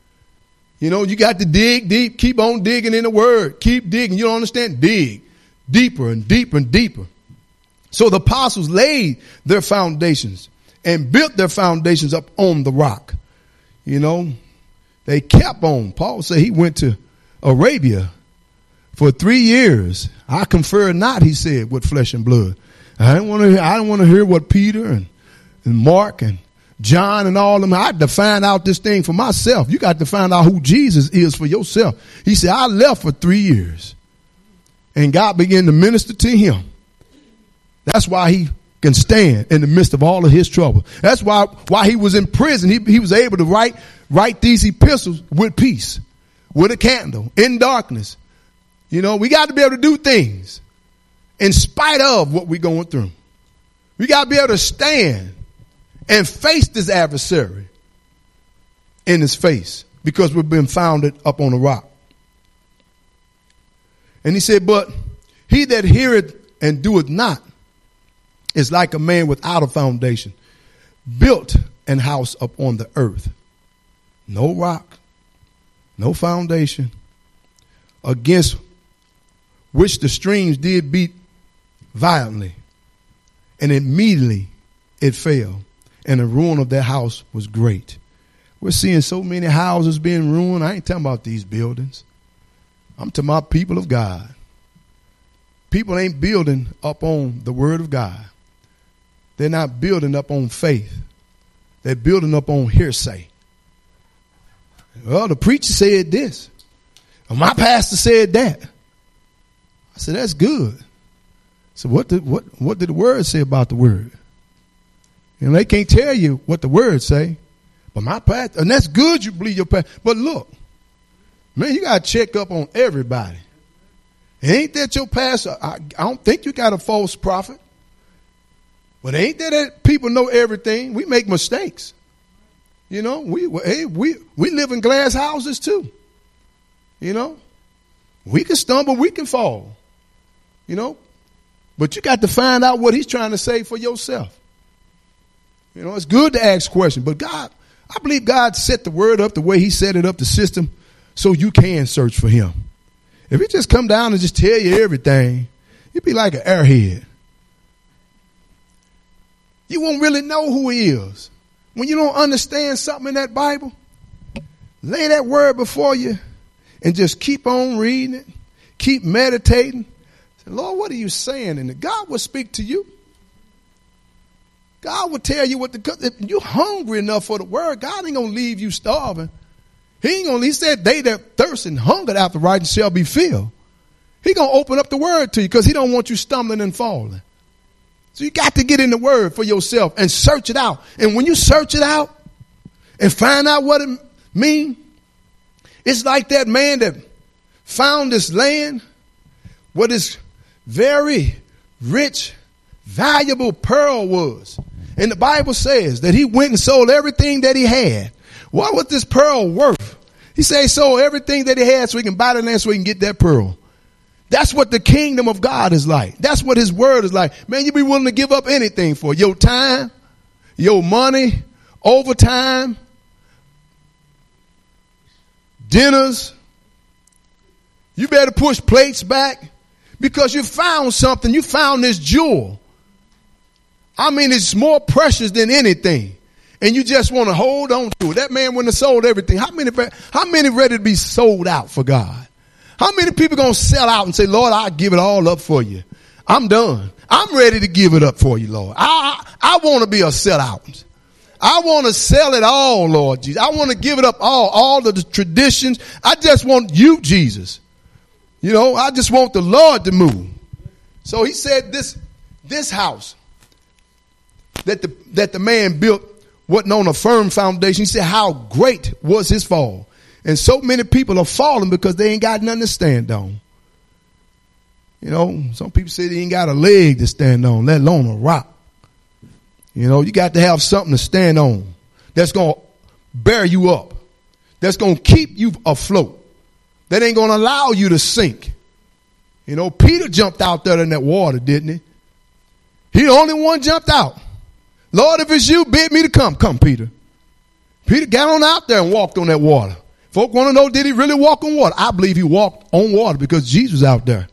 You know, you got to dig deep. Keep on digging in the word. Keep digging. You don't understand? Dig deeper and deeper and deeper. So the apostles laid their foundations and built their foundations up on the rock. You know, they kept on. Paul said he went to Arabia for three years. I confer not, he said, with flesh and blood. I didn't want to. I didn't want to hear what Peter and and Mark and John and all of them. I had to find out this thing for myself. You got to find out who Jesus is for yourself. He said, I left for three years and God began to minister to him. That's why he can stand in the midst of all of his trouble. That's why, why he was in prison. He, he was able to write, write these epistles with peace, with a candle, in darkness. You know, we got to be able to do things in spite of what we're going through. We got to be able to stand and face this adversary in his face, because we've been founded up on a rock. And he said, but he that heareth and doeth not is like a man without a foundation, built an house upon the earth. No rock, no foundation, against which the streams did beat violently, and immediately it fell. And the ruin of that house was great. We're seeing so many houses being ruined. I ain't talking about these buildings. I'm talking about people of God. People ain't building up on the word of God. They're not building up on faith. They're building up on hearsay. Well, the preacher said this. Or my pastor said that. I said, that's good. So what did, what, what did the word say about the word? You know, they can't tell you what the words say, but my pastor, and that's good you believe your pastor. But look, Man, you got to check up on everybody. Ain't that your pastor? I, I don't think you got a false prophet. But ain't that, that people know everything? We make mistakes. You know, we, hey, we, we live in glass houses too. You know, we can stumble, we can fall. You know, but you got to find out what he's trying to say for yourself. You know, it's good to ask questions, but God, I believe God set the word up the way he set it up, the system, so you can search for him. If he just come down and just tell you everything, you'd be like an airhead. You won't really know who he is. When you don't understand something in that Bible, lay that word before you and just keep on reading it. Keep meditating. Say, Lord, what are you saying? And God will speak to you. God will tell you what the, if you're hungry enough for the word, God ain't going to leave you starving. He ain't gonna, he said, they that thirst and hunger after righteousness shall be filled. He gonna open up the word to you because he don't want you stumbling and falling. So you got to get in the word for yourself and search it out. And when you search it out and find out what it means, it's like that man that found this land where this very rich, valuable pearl was. And the Bible says that he went and sold everything that he had. What was this pearl worth? He said he sold everything that he had so he can buy the land so he can get that pearl. That's what the kingdom of God is like. That's what his word is like. Man, you be willing to give up anything for your time, your money, overtime, dinners. You better push plates back because you found something. You found this jewel. I mean, it's more precious than anything. And you just want to hold on to it. That man wouldn't have sold everything. How many, how many ready to be sold out for God? How many people going to sell out and say, Lord, I'll give it all up for you. I'm done. I'm ready to give it up for you, Lord. I, I, I want to be a sellout. I want to sell it all, Lord Jesus. I want to give it up all, all of the traditions. I just want you, Jesus. You know, I just want the Lord to move. So he said this, this house that the, that the man built wasn't on a firm foundation. He said, how great was his fall. And so many people are falling because they ain't got nothing to stand on. You know, some people say they ain't got a leg to stand on, let alone a rock. You know, you got to have something to stand on that's going to bear you up, that's going to keep you afloat, that ain't going to allow you to sink. You know, Peter jumped out there in that water, didn't he? He the only one jumped out. Lord, if it's you, bid me to come. Come, Peter. Peter got on out there and walked on that water. Folk want to know, did he really walk on water? I believe he walked on water because Jesus was out there.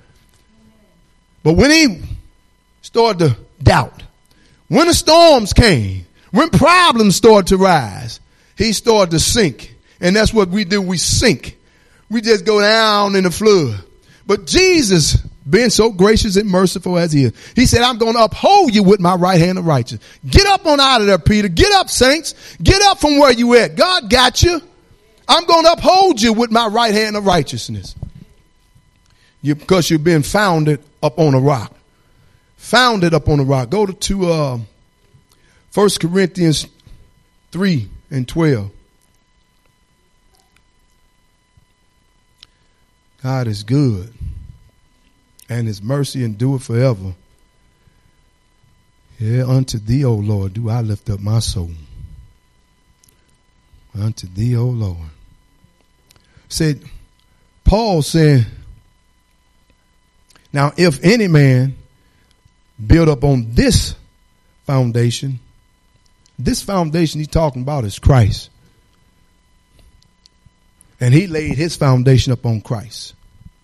But when he started to doubt, when the storms came, when problems started to rise, he started to sink. And that's what we do. We sink. We just go down in the flood. But Jesus, being so gracious and merciful as he is, he said, I'm going to uphold you with my right hand of righteousness. Get up on out of there, Peter. Get up, saints. Get up from where you at. God got you. I'm going to uphold you with my right hand of righteousness. You, because you've been founded up on a rock. Founded up on a rock. Go to, to uh, First Corinthians three and twelve. God is good, and his mercy endureth forever. Yeah, unto thee, O Lord, do I lift up my soul. Unto thee, O Lord. Said, Paul said, now if any man build up on this foundation, this foundation he's talking about is Christ. And he laid his foundation upon Christ.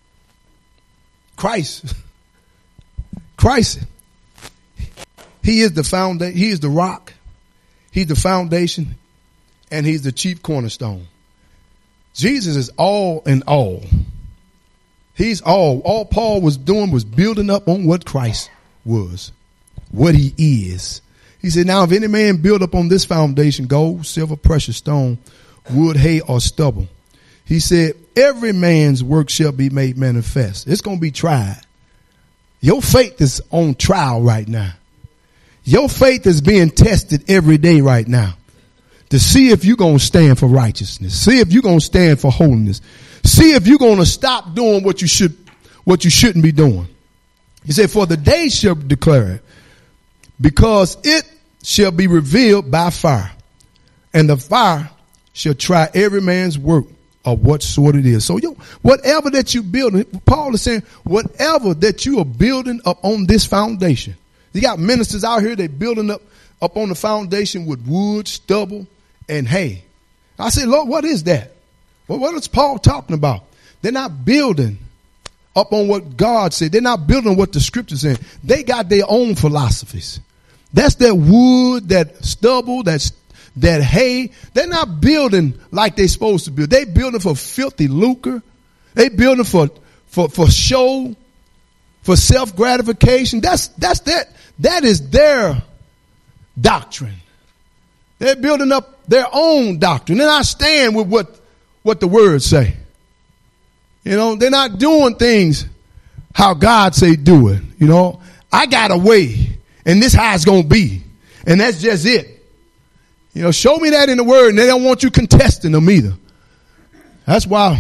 Christ. Christ. He is the foundation. He is the rock. He's the foundation. And he's the chief cornerstone. Jesus is all in all. He's all. All Paul was doing was building up on what Christ was. What he is. He said, now if any man build up on this foundation, gold, silver, precious stone, wood, hay, or stubble. He said, every man's work shall be made manifest. It's going to be tried. Your faith is on trial right now. Your faith is being tested every day right now to see if you're going to stand for righteousness. See if you're going to stand for holiness. See if you're going to stop doing what you should, what you shouldn't be doing. He said, for the day shall declare it, because it shall be revealed by fire, and the fire shall try every man's work of what sort it is. So, yo, whatever that you building, Paul is saying, whatever that you are building up on this foundation. You got ministers out here, they building up, up on the foundation with wood, stubble, and hay. I said, Lord, what is that? Well, what is Paul talking about? They're not building up on what God said. They're not building what the scriptures say. They got their own philosophies. That's that wood, that stubble, that's that hay. They're not building like they're supposed to build. They building for filthy lucre. They building for, for, for show, for self gratification. That's, that's that, that is their doctrine. They're building up their own doctrine. They're not staying with what, what the words say. You know, they're not doing things how God say do it. You know, I got a way and this how it's going to be. And that's just it. You know, show me that in the word, and they don't want you contesting them either. That's why,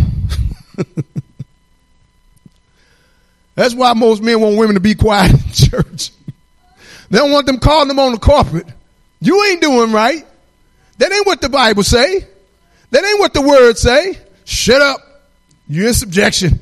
that's why most men want women to be quiet in church. They don't want them calling them on the carpet. You ain't doing right. That ain't what the Bible say. That ain't what the word say. Shut up. You're in subjection.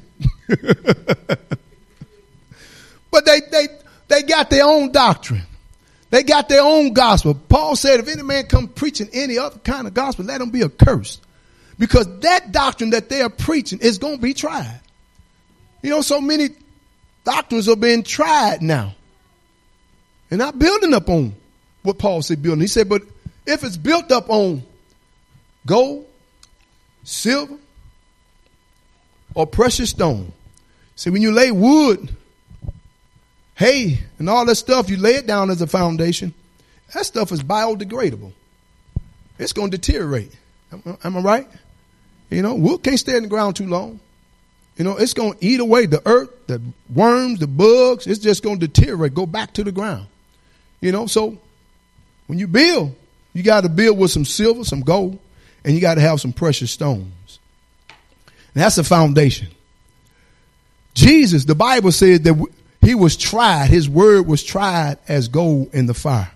But they, they, they got their own doctrine. They got their own gospel. Paul said, if any man come preaching any other kind of gospel, let him be accursed. Because that doctrine that they are preaching is going to be tried. You know, so many doctrines are being tried now. And not building up on what Paul said building. He said, but if it's built up on gold, silver, or precious stone. See, when you lay wood, hay, and all that stuff, you lay it down as a foundation. That stuff is biodegradable. It's going to deteriorate. Am, am I right? You know, wood can't stay in the ground too long. You know, it's going to eat away the earth, the worms, the bugs. It's just going to deteriorate, go back to the ground. You know, so when you build, you got to build with some silver, some gold, and you got to have some precious stones. And that's the foundation. Jesus, the Bible says that he was tried. His word was tried as gold in the fire.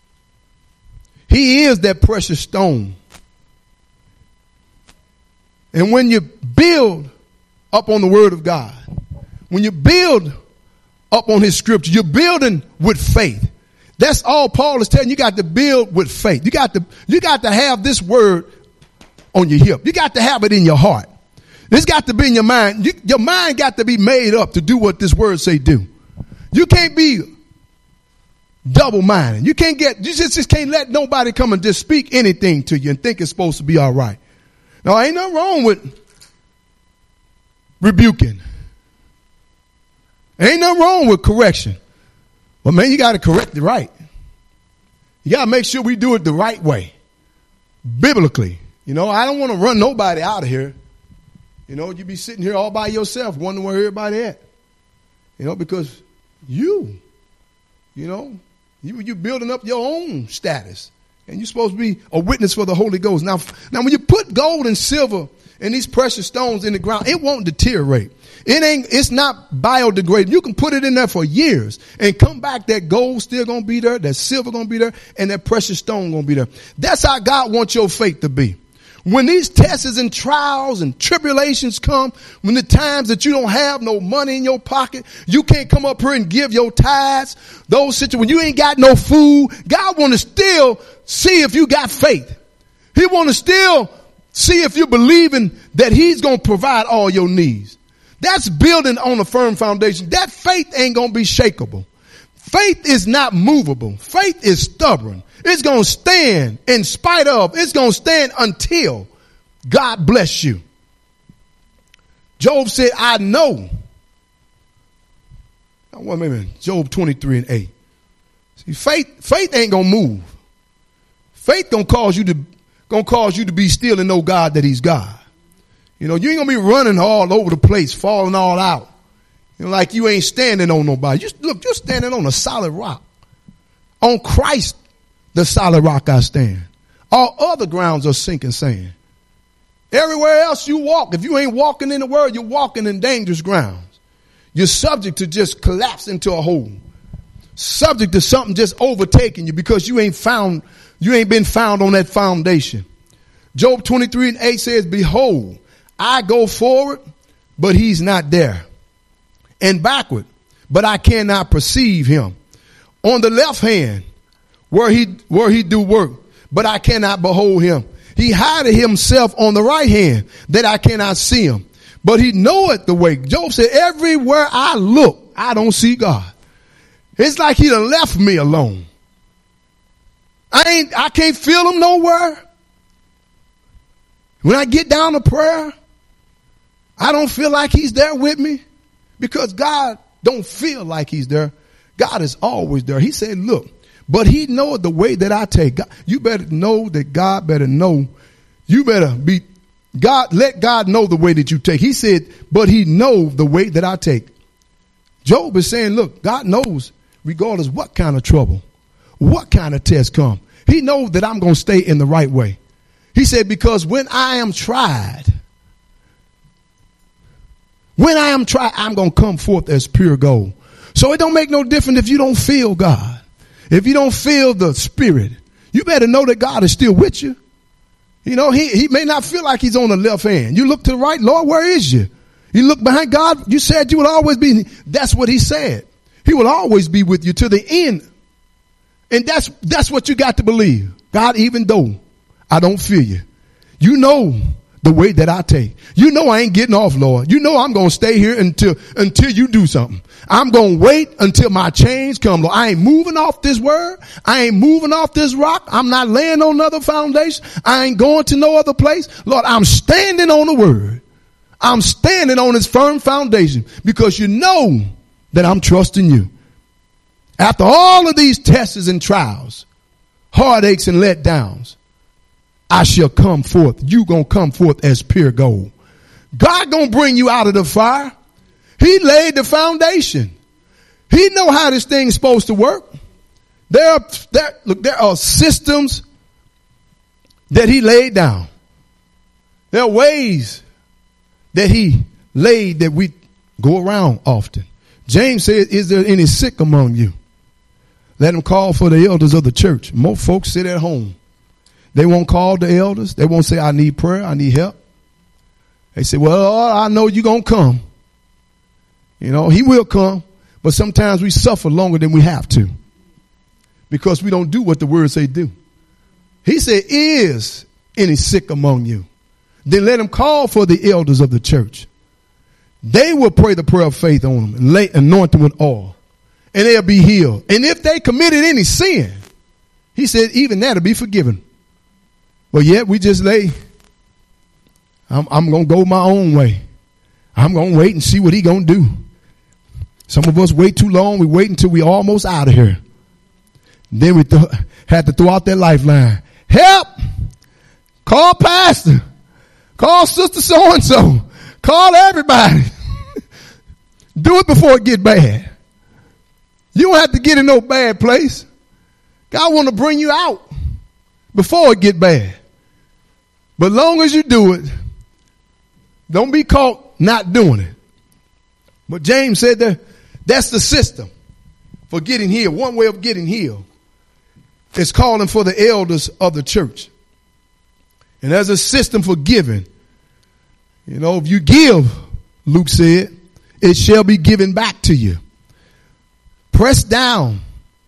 He is that precious stone. And when you build up on the word of God, when you build up on his scripture, you're building with faith. That's all Paul is telling you. You got to build with faith. You got to, you got to have this word on your hip. You got to have it in your heart. It's got to be in your mind. You, your mind got to be made up to do what this word say do. You can't be double-minded. You can't get, you just, just can't let nobody come and just speak anything to you and think it's supposed to be all right. Now, ain't nothing wrong with rebuking. Ain't nothing wrong with correction. But man, you got to correct it right. You got to make sure we do it the right way. Biblically. You know, I don't want to run nobody out of here. You know, you be sitting here all by yourself wondering where everybody at. You know, because you, you know, you, you building up your own status. And you're supposed to be a witness for the Holy Ghost. Now, now when you put gold and silver and these precious stones in the ground, it won't deteriorate. It ain't, it's not biodegradable. You can put it in there for years and come back. That gold still going to be there. That silver going to be there. And that precious stone going to be there. That's how God wants your faith to be. When these tests and trials and tribulations come, when the times that you don't have no money in your pocket, you can't come up here and give your tithes, those situations, when you ain't got no food, God want to still see if you got faith. He want to still see if you're believing that he's going to provide all your needs. That's building on a firm foundation. That faith ain't going to be shakeable. Faith is not movable. Faith is stubborn. It's going to stand in spite of. It's going to stand until God bless you. Job said, I know. Now, wait a minute. Job twenty-three and eight. See, faith, faith ain't going to move. Faith going to cause you to, going to cause you to be still and know God that he's God. You know, you ain't going to be running all over the place, falling all out. You know, like you ain't standing on nobody. You, look, you're standing on a solid rock. On Christ, the solid rock I stand. All other grounds are sinking sand. Everywhere else you walk, if you ain't walking in the word, you're walking in dangerous grounds. You're subject to just collapse into a hole. Subject to something just overtaking you because you ain't found, you ain't been found on that foundation. Job twenty-three and eight says, behold, I go forward, but he's not there. And backward, but I cannot perceive him. On the left hand, where he, where he do work, but I cannot behold him. He hideth himself on the right hand that I cannot see him, but he knoweth the way. Job said, everywhere I look, I don't see God. It's like he done left me alone. I ain't, I can't feel him nowhere. When I get down to prayer, I don't feel like he's there with me because God don't feel like he's there. God is always there. He said, look, but he knoweth the way that I take. God, you better know that God better know. You better be God. Let God know the way that you take. He said, but he know the way that I take. Job is saying, look, God knows regardless what kind of trouble, what kind of test come. He knows that I'm going to stay in the right way. He said, because when I am tried, when I am tried, I'm going to come forth as pure gold. So it don't make no difference if you don't feel God. If you don't feel the Spirit, you better know that God is still with you. You know, he, he may not feel like he's on the left hand. You look to the right, Lord, where is you? You look behind God, you said you will always be. That's what he said. He will always be with you to the end. And that's, that's what you got to believe. God, even though I don't feel you, you know the way that I take. You know I ain't getting off, Lord. You know I'm going to stay here until, until you do something. I'm going to wait until my change comes, Lord. I ain't moving off this word. I ain't moving off this rock. I'm not laying on another foundation. I ain't going to no other place. Lord, I'm standing on the word. I'm standing on this firm foundation because you know that I'm trusting you. After all of these tests and trials, heartaches and letdowns, I shall come forth. You gonna come forth as pure gold. God gonna bring you out of the fire. He laid the foundation. He know how this thing's supposed to work. There are, there, look, there are systems that he laid down. There are ways that he laid that we go around often. James said, is there any sick among you? Let him call for the elders of the church. Most folks sit at home. They won't call the elders. They won't say, I need prayer. I need help. They say, well, I know you're going to come. You know, he will come. But sometimes we suffer longer than we have to because we don't do what the word say do. He said, is any sick among you? Then let him call for the elders of the church. They will pray the prayer of faith on them and lay, anoint them with oil, and they'll be healed. And if they committed any sin, he said, even that'll be forgiven. But yet we just lay, I'm, I'm going to go my own way. I'm going to wait and see what he going to do. Some of us wait too long. We wait until we almost out of here. Then we th- had to throw out that lifeline. Help! Call pastor. Call sister so-and-so. Call everybody. Do it before it get bad. You don't have to get in no bad place. God want to bring you out before it get bad. But long as you do it, don't be caught not doing it. But James said that that's the system for getting healed. One way of getting healed is calling for the elders of the church. And there's a system for giving. You know, if you give, Luke said, it shall be given back to you. Pressed down,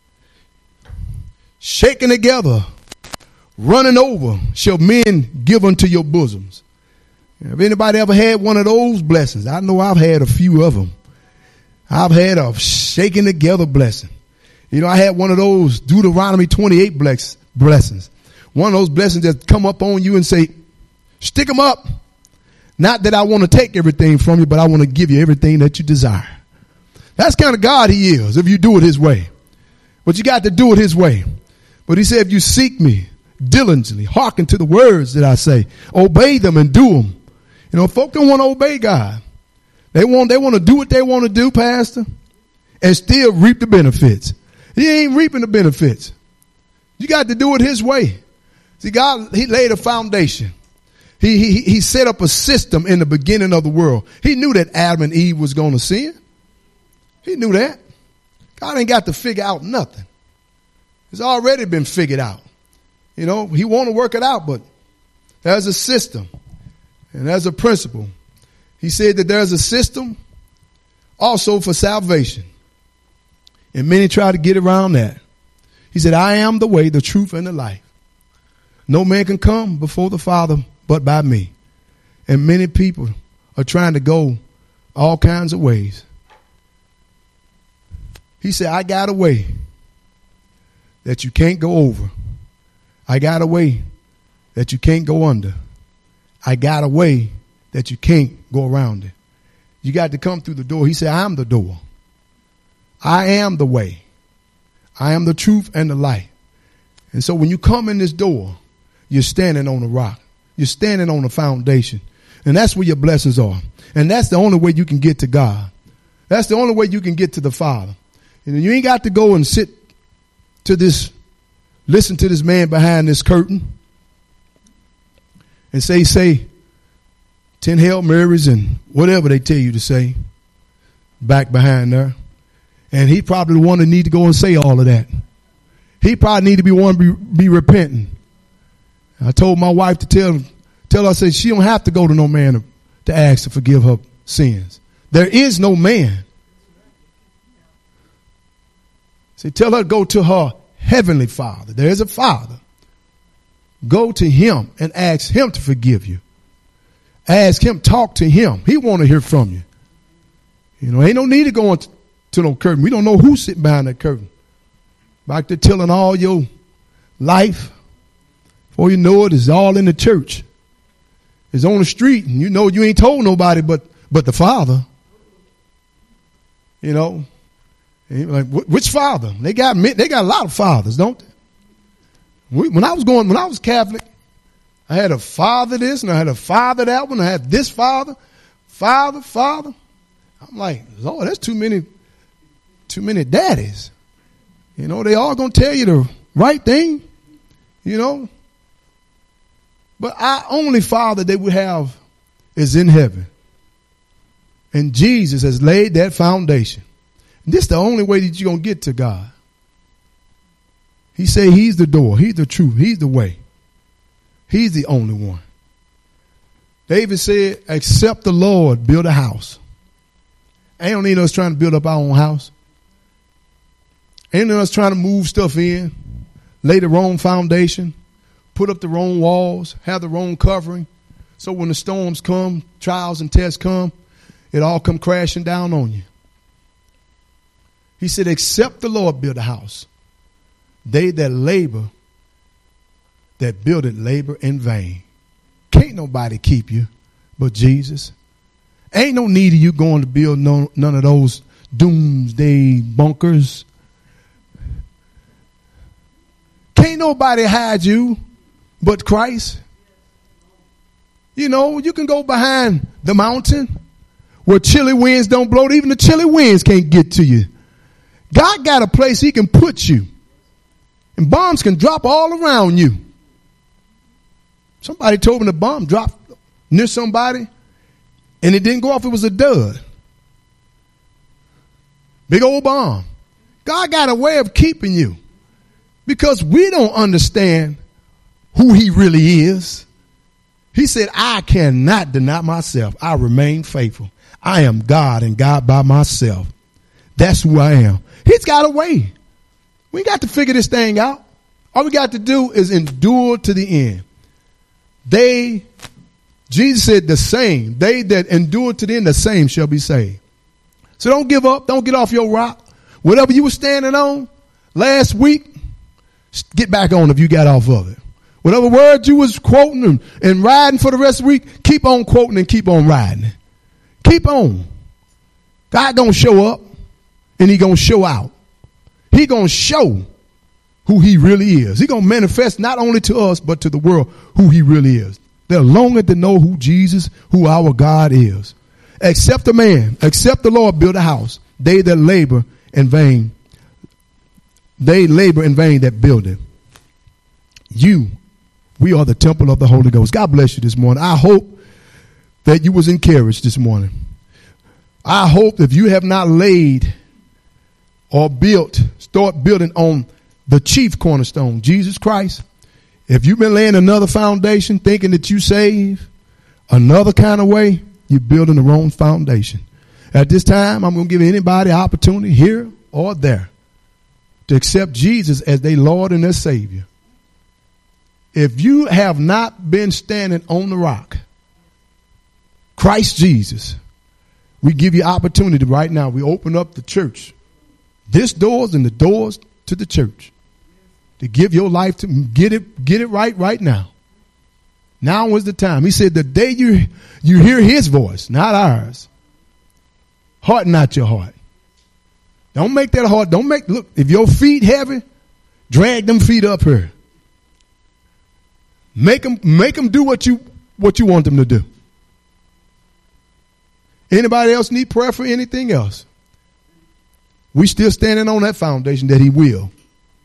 shaken together, running over, shall men give unto your bosoms. Have anybody ever had one of those blessings? I know I've had a few of them. I've had a shaken together blessing. You know, I had one of those Deuteronomy twenty-eight bless, blessings. One of those blessings that come up on you and say, stick them up. Not that I want to take everything from you, but I want to give you everything that you desire. That's kind of God he is if you do it his way. But you got to do it his way. But he said, if you seek me diligently, hearken to the words that I say, obey them and do them. You know, folk don't want to obey God. They want, they want to do what they want to do, Pastor, and still reap the benefits. He ain't reaping the benefits. You got to do it his way. See, God, he laid a foundation. He, he, he set up a system in the beginning of the world. He knew that Adam and Eve was going to sin. He knew that. God ain't got to figure out nothing. It's already been figured out. You know, he want to work it out, but there's a system and there's a principle. He said that there's a system also for salvation. And many try to get around that. He said, I am the way, the truth, and the life. No man can come before the Father but by me. And many people are trying to go all kinds of ways. He said, I got a way that you can't go over. I got a way that you can't go under. I got a way that you can't go around it. You got to come through the door. He said, I am the door. I am the way. I am the truth and the light. And so when you come in this door, you're standing on a rock. You're standing on a foundation. And that's where your blessings are. And that's the only way you can get to God. That's the only way you can get to the Father. And you ain't got to go and sit to this, listen to this man behind this curtain and say, say, ten Hail Marys and whatever they tell you to say back behind there. And he probably the one that need to go and say all of that. He probably need to be one to be, be repenting. I told my wife to tell, tell her, I said, she don't have to go to no man to, to ask to forgive her sins. There is no man. Say, tell her to go to her heavenly Father. There is a Father. Go to him and ask him to forgive you. Ask him, talk to him. He want to hear from you. You know, ain't no need to go to, to no curtain. We don't know who's sitting behind that curtain. Like they're telling all your life. Before you know it, it's all in the church. It's on the street, and you know you ain't told nobody but but the Father. You know, like which father? They got they got a lot of fathers, don't they? When I was going, when I was Catholic, I had a father this, and I had a father that one. I had this father, father, father. I'm like, Lord, that's too many, too many daddies. You know, they all gonna tell you the right thing. You know. But our only Father that we have is in heaven. And Jesus has laid that foundation. And this is the only way that you're going to get to God. He said he's the door. He's the truth. He's the way. He's the only one. David said, except the Lord build a house. Ain't no need us trying to build up our own house. Ain't no us trying to move stuff in, lay the wrong foundation. Put up the wrong walls, have the wrong covering. So when the storms come, trials and tests come, it all come crashing down on you. He said, except the Lord build a house, they that labor, that build it labor in vain. Can't nobody keep you but Jesus. Ain't no need of you going to build no, none of those doomsday bunkers. Can't nobody hide you but Christ. You know, you can go behind the mountain where chilly winds don't blow. Even the chilly winds can't get to you. God got a place he can put you. And bombs can drop all around you. Somebody told me the bomb dropped near somebody and it didn't go off. It was a dud. Big old bomb. God got a way of keeping you because we don't understand who he really is. He said, I cannot deny myself. I remain faithful. I am God and God by myself. That's who I am. He's got a way. We got to figure this thing out. All we got to do is endure to the end. They, Jesus said the same. They that endure to the end, the same shall be saved. So don't give up. Don't get off your rock. Whatever you were standing on last week, get back on if you got off of it. Whatever words you was quoting and, and riding for the rest of the week, keep on quoting and keep on riding. Keep on. God gonna show up and he gonna show out. He gonna show who he really is. He gonna manifest not only to us, but to the world who he really is. They're longing to know who Jesus, who our God is. Except a man, except the Lord build a house. They that labor in vain, they labor in vain that build it. You We are the temple of the Holy Ghost. God bless you this morning. I hope that you was encouraged this morning. I hope if you have not laid or built, start building on the chief cornerstone, Jesus Christ. If you've been laying another foundation thinking that you save another kind of way, you're building the wrong foundation. At this time, I'm going to give anybody an opportunity here or there to accept Jesus as their Lord and their Savior. If you have not been standing on the rock, Christ Jesus, we give you opportunity right now. We open up the church, this doors and the doors to the church, to give your life to get it, get it right right now. Now was the time. He said the day you, you hear his voice, not ours, harden not your heart. Don't make that hard. Don't make, look, if your feet heavy, drag them feet up here. Make them, make them do what you, what you want them to do. Anybody else need prayer for anything else? We still standing on that foundation that he will.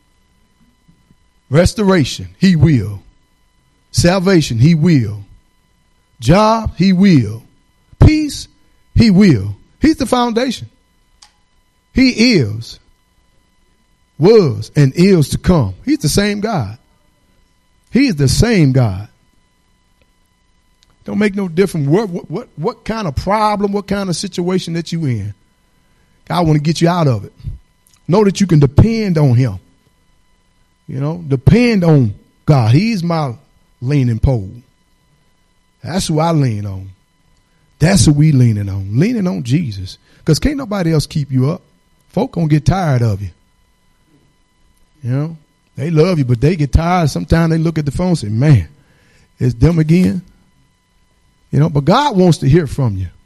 Restoration, he will. Salvation, he will. Job, he will. Peace, he will. He's the foundation. He is, was, and is to come. He's the same God. He is the same God. Don't make no difference what, what, what, what kind of problem, what kind of situation that you in. God want to get you out of it. Know that you can depend on him. You know, depend on God. He's my leaning pole. That's who I lean on. That's who we leaning on. Leaning on Jesus. Because can't nobody else keep you up. Folk gonna get tired of you. You know, they love you, but they get tired. Sometimes they look at the phone and say, man, it's them again. You know, but God wants to hear from you.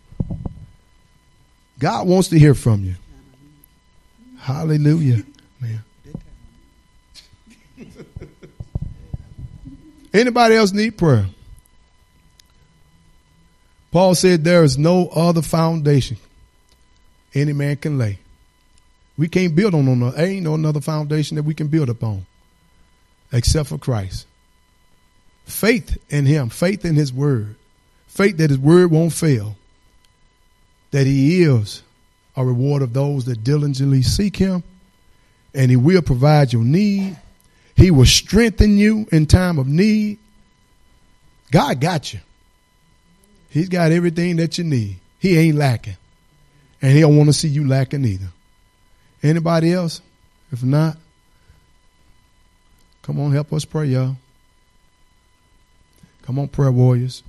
God wants to hear from you. Hallelujah. Man. Anybody else need prayer? Paul said there is no other foundation any man can lay. We can't build on no, there ain't no another foundation that we can build upon except for Christ. Faith in him, faith in his word, faith that his word won't fail, that he is a reward of those that diligently seek him, and he will provide your need. He will strengthen you in time of need. God got you. He's got everything that you need. He ain't lacking. And he don't want to see you lacking either. Anybody else? If not, come on, help us pray, y'all. Come on, prayer warriors.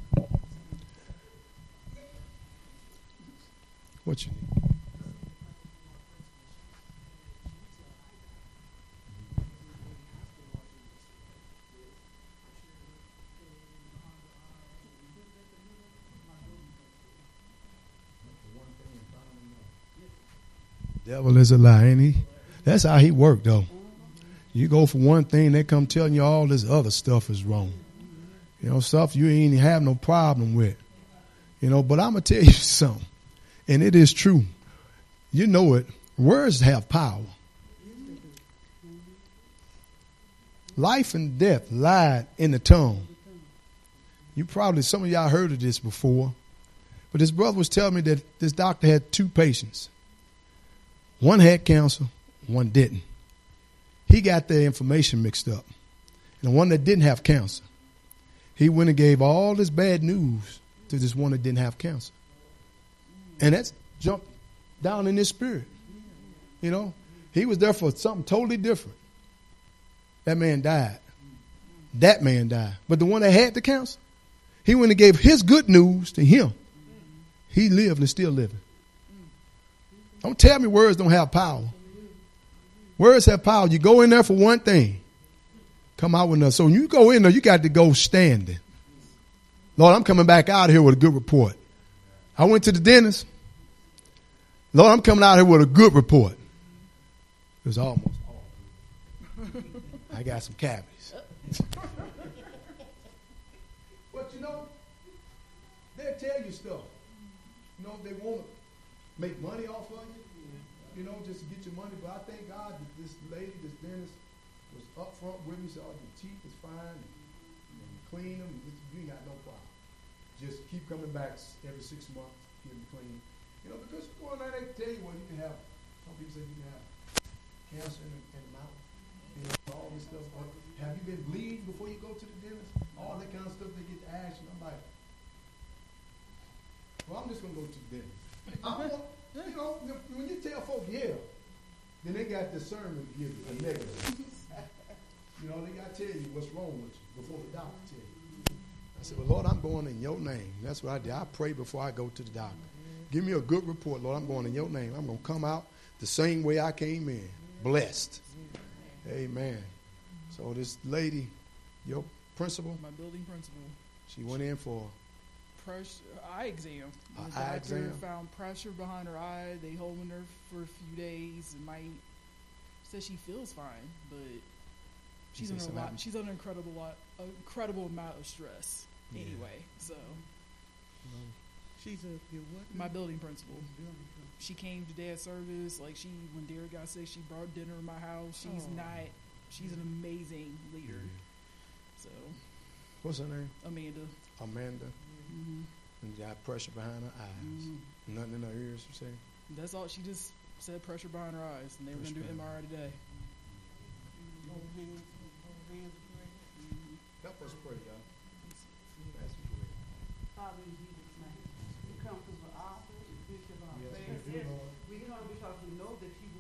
What you need? Devil is a lie, ain't he? That's how he worked, though. You go for one thing, they come telling you all this other stuff is wrong. You know, stuff you ain't have no problem with. You know, but I'm going to tell you something, and it is true. You know it. Words have power. Life and death lied in the tongue. You probably, some of y'all heard of this before, but this brother was telling me that this doctor had two patients. One had cancer, one didn't. He got their information mixed up. And the one that didn't have cancer, he went and gave all this bad news to this one that didn't have cancer. And that's jumped down in his spirit. You know, he was there for something totally different. That man died. That man died. But the one that had the cancer, he went and gave his good news to him. He lived and still living. Don't tell me words don't have power. Words have power. You go in there for one thing, come out with another. So when you go in there, you got to go standing. Lord, I'm coming back out of here with a good report. I went to the dentist. Lord, I'm coming out here with a good report. It was almost all good. I got some cavities. But you know, they'll tell you stuff. You know, they want to make money off of you, you know, just to get your money. But I thank God that this lady, this dentist, was up front with me. Said, oh, your teeth is fine. And, You, know, you clean them, you, you ain't got no problem. Just keep coming back every six months, get them clean. You know, because you go in there, they tell you, well, you can have, some people say you can have cancer in the, in the mouth. You know, all this stuff. Or, have you been bleeding before you go to the dentist? All that kind of stuff they get to ask you. I'm like, well, I'm just going to go to the dentist. I don't want, you know, when you tell folk, yeah, then they got discernment to give you a negative. You know, they got to tell you what's wrong with you before the doctor tell you. I said, well, Lord, I'm going in your name. That's what I did. I pray before I go to the doctor. Give me a good report, Lord. I'm going in your name. I'm going to come out the same way I came in, blessed. Amen. So this lady, your principal? My building principal. She went in for pressure, eye exam. The eye doctor exam? found pressure behind her eye. They holding her for a few days. It might says she feels fine, but she's You under say a lot. something? She's under an incredible lot, a incredible amount of stress. Yeah. Anyway, so She's a your what? my building principal. Building. She came to dad's service. Like she, when Derek got sick, she brought dinner to my house. She's Oh. not. She's an amazing leader. So what's her name? Amanda. Amanda. hmm And got pressure behind her eyes. hmm Nothing in her ears, you say? That's all. She just said pressure behind her eyes, and they were Pressure gonna do M R I today. No hands, no hands pray. Help us pray, y'all. That's great. Father, in Jesus' name, we come to the author and bishop of our Yes, faith. we do, Lord. We come because we know that you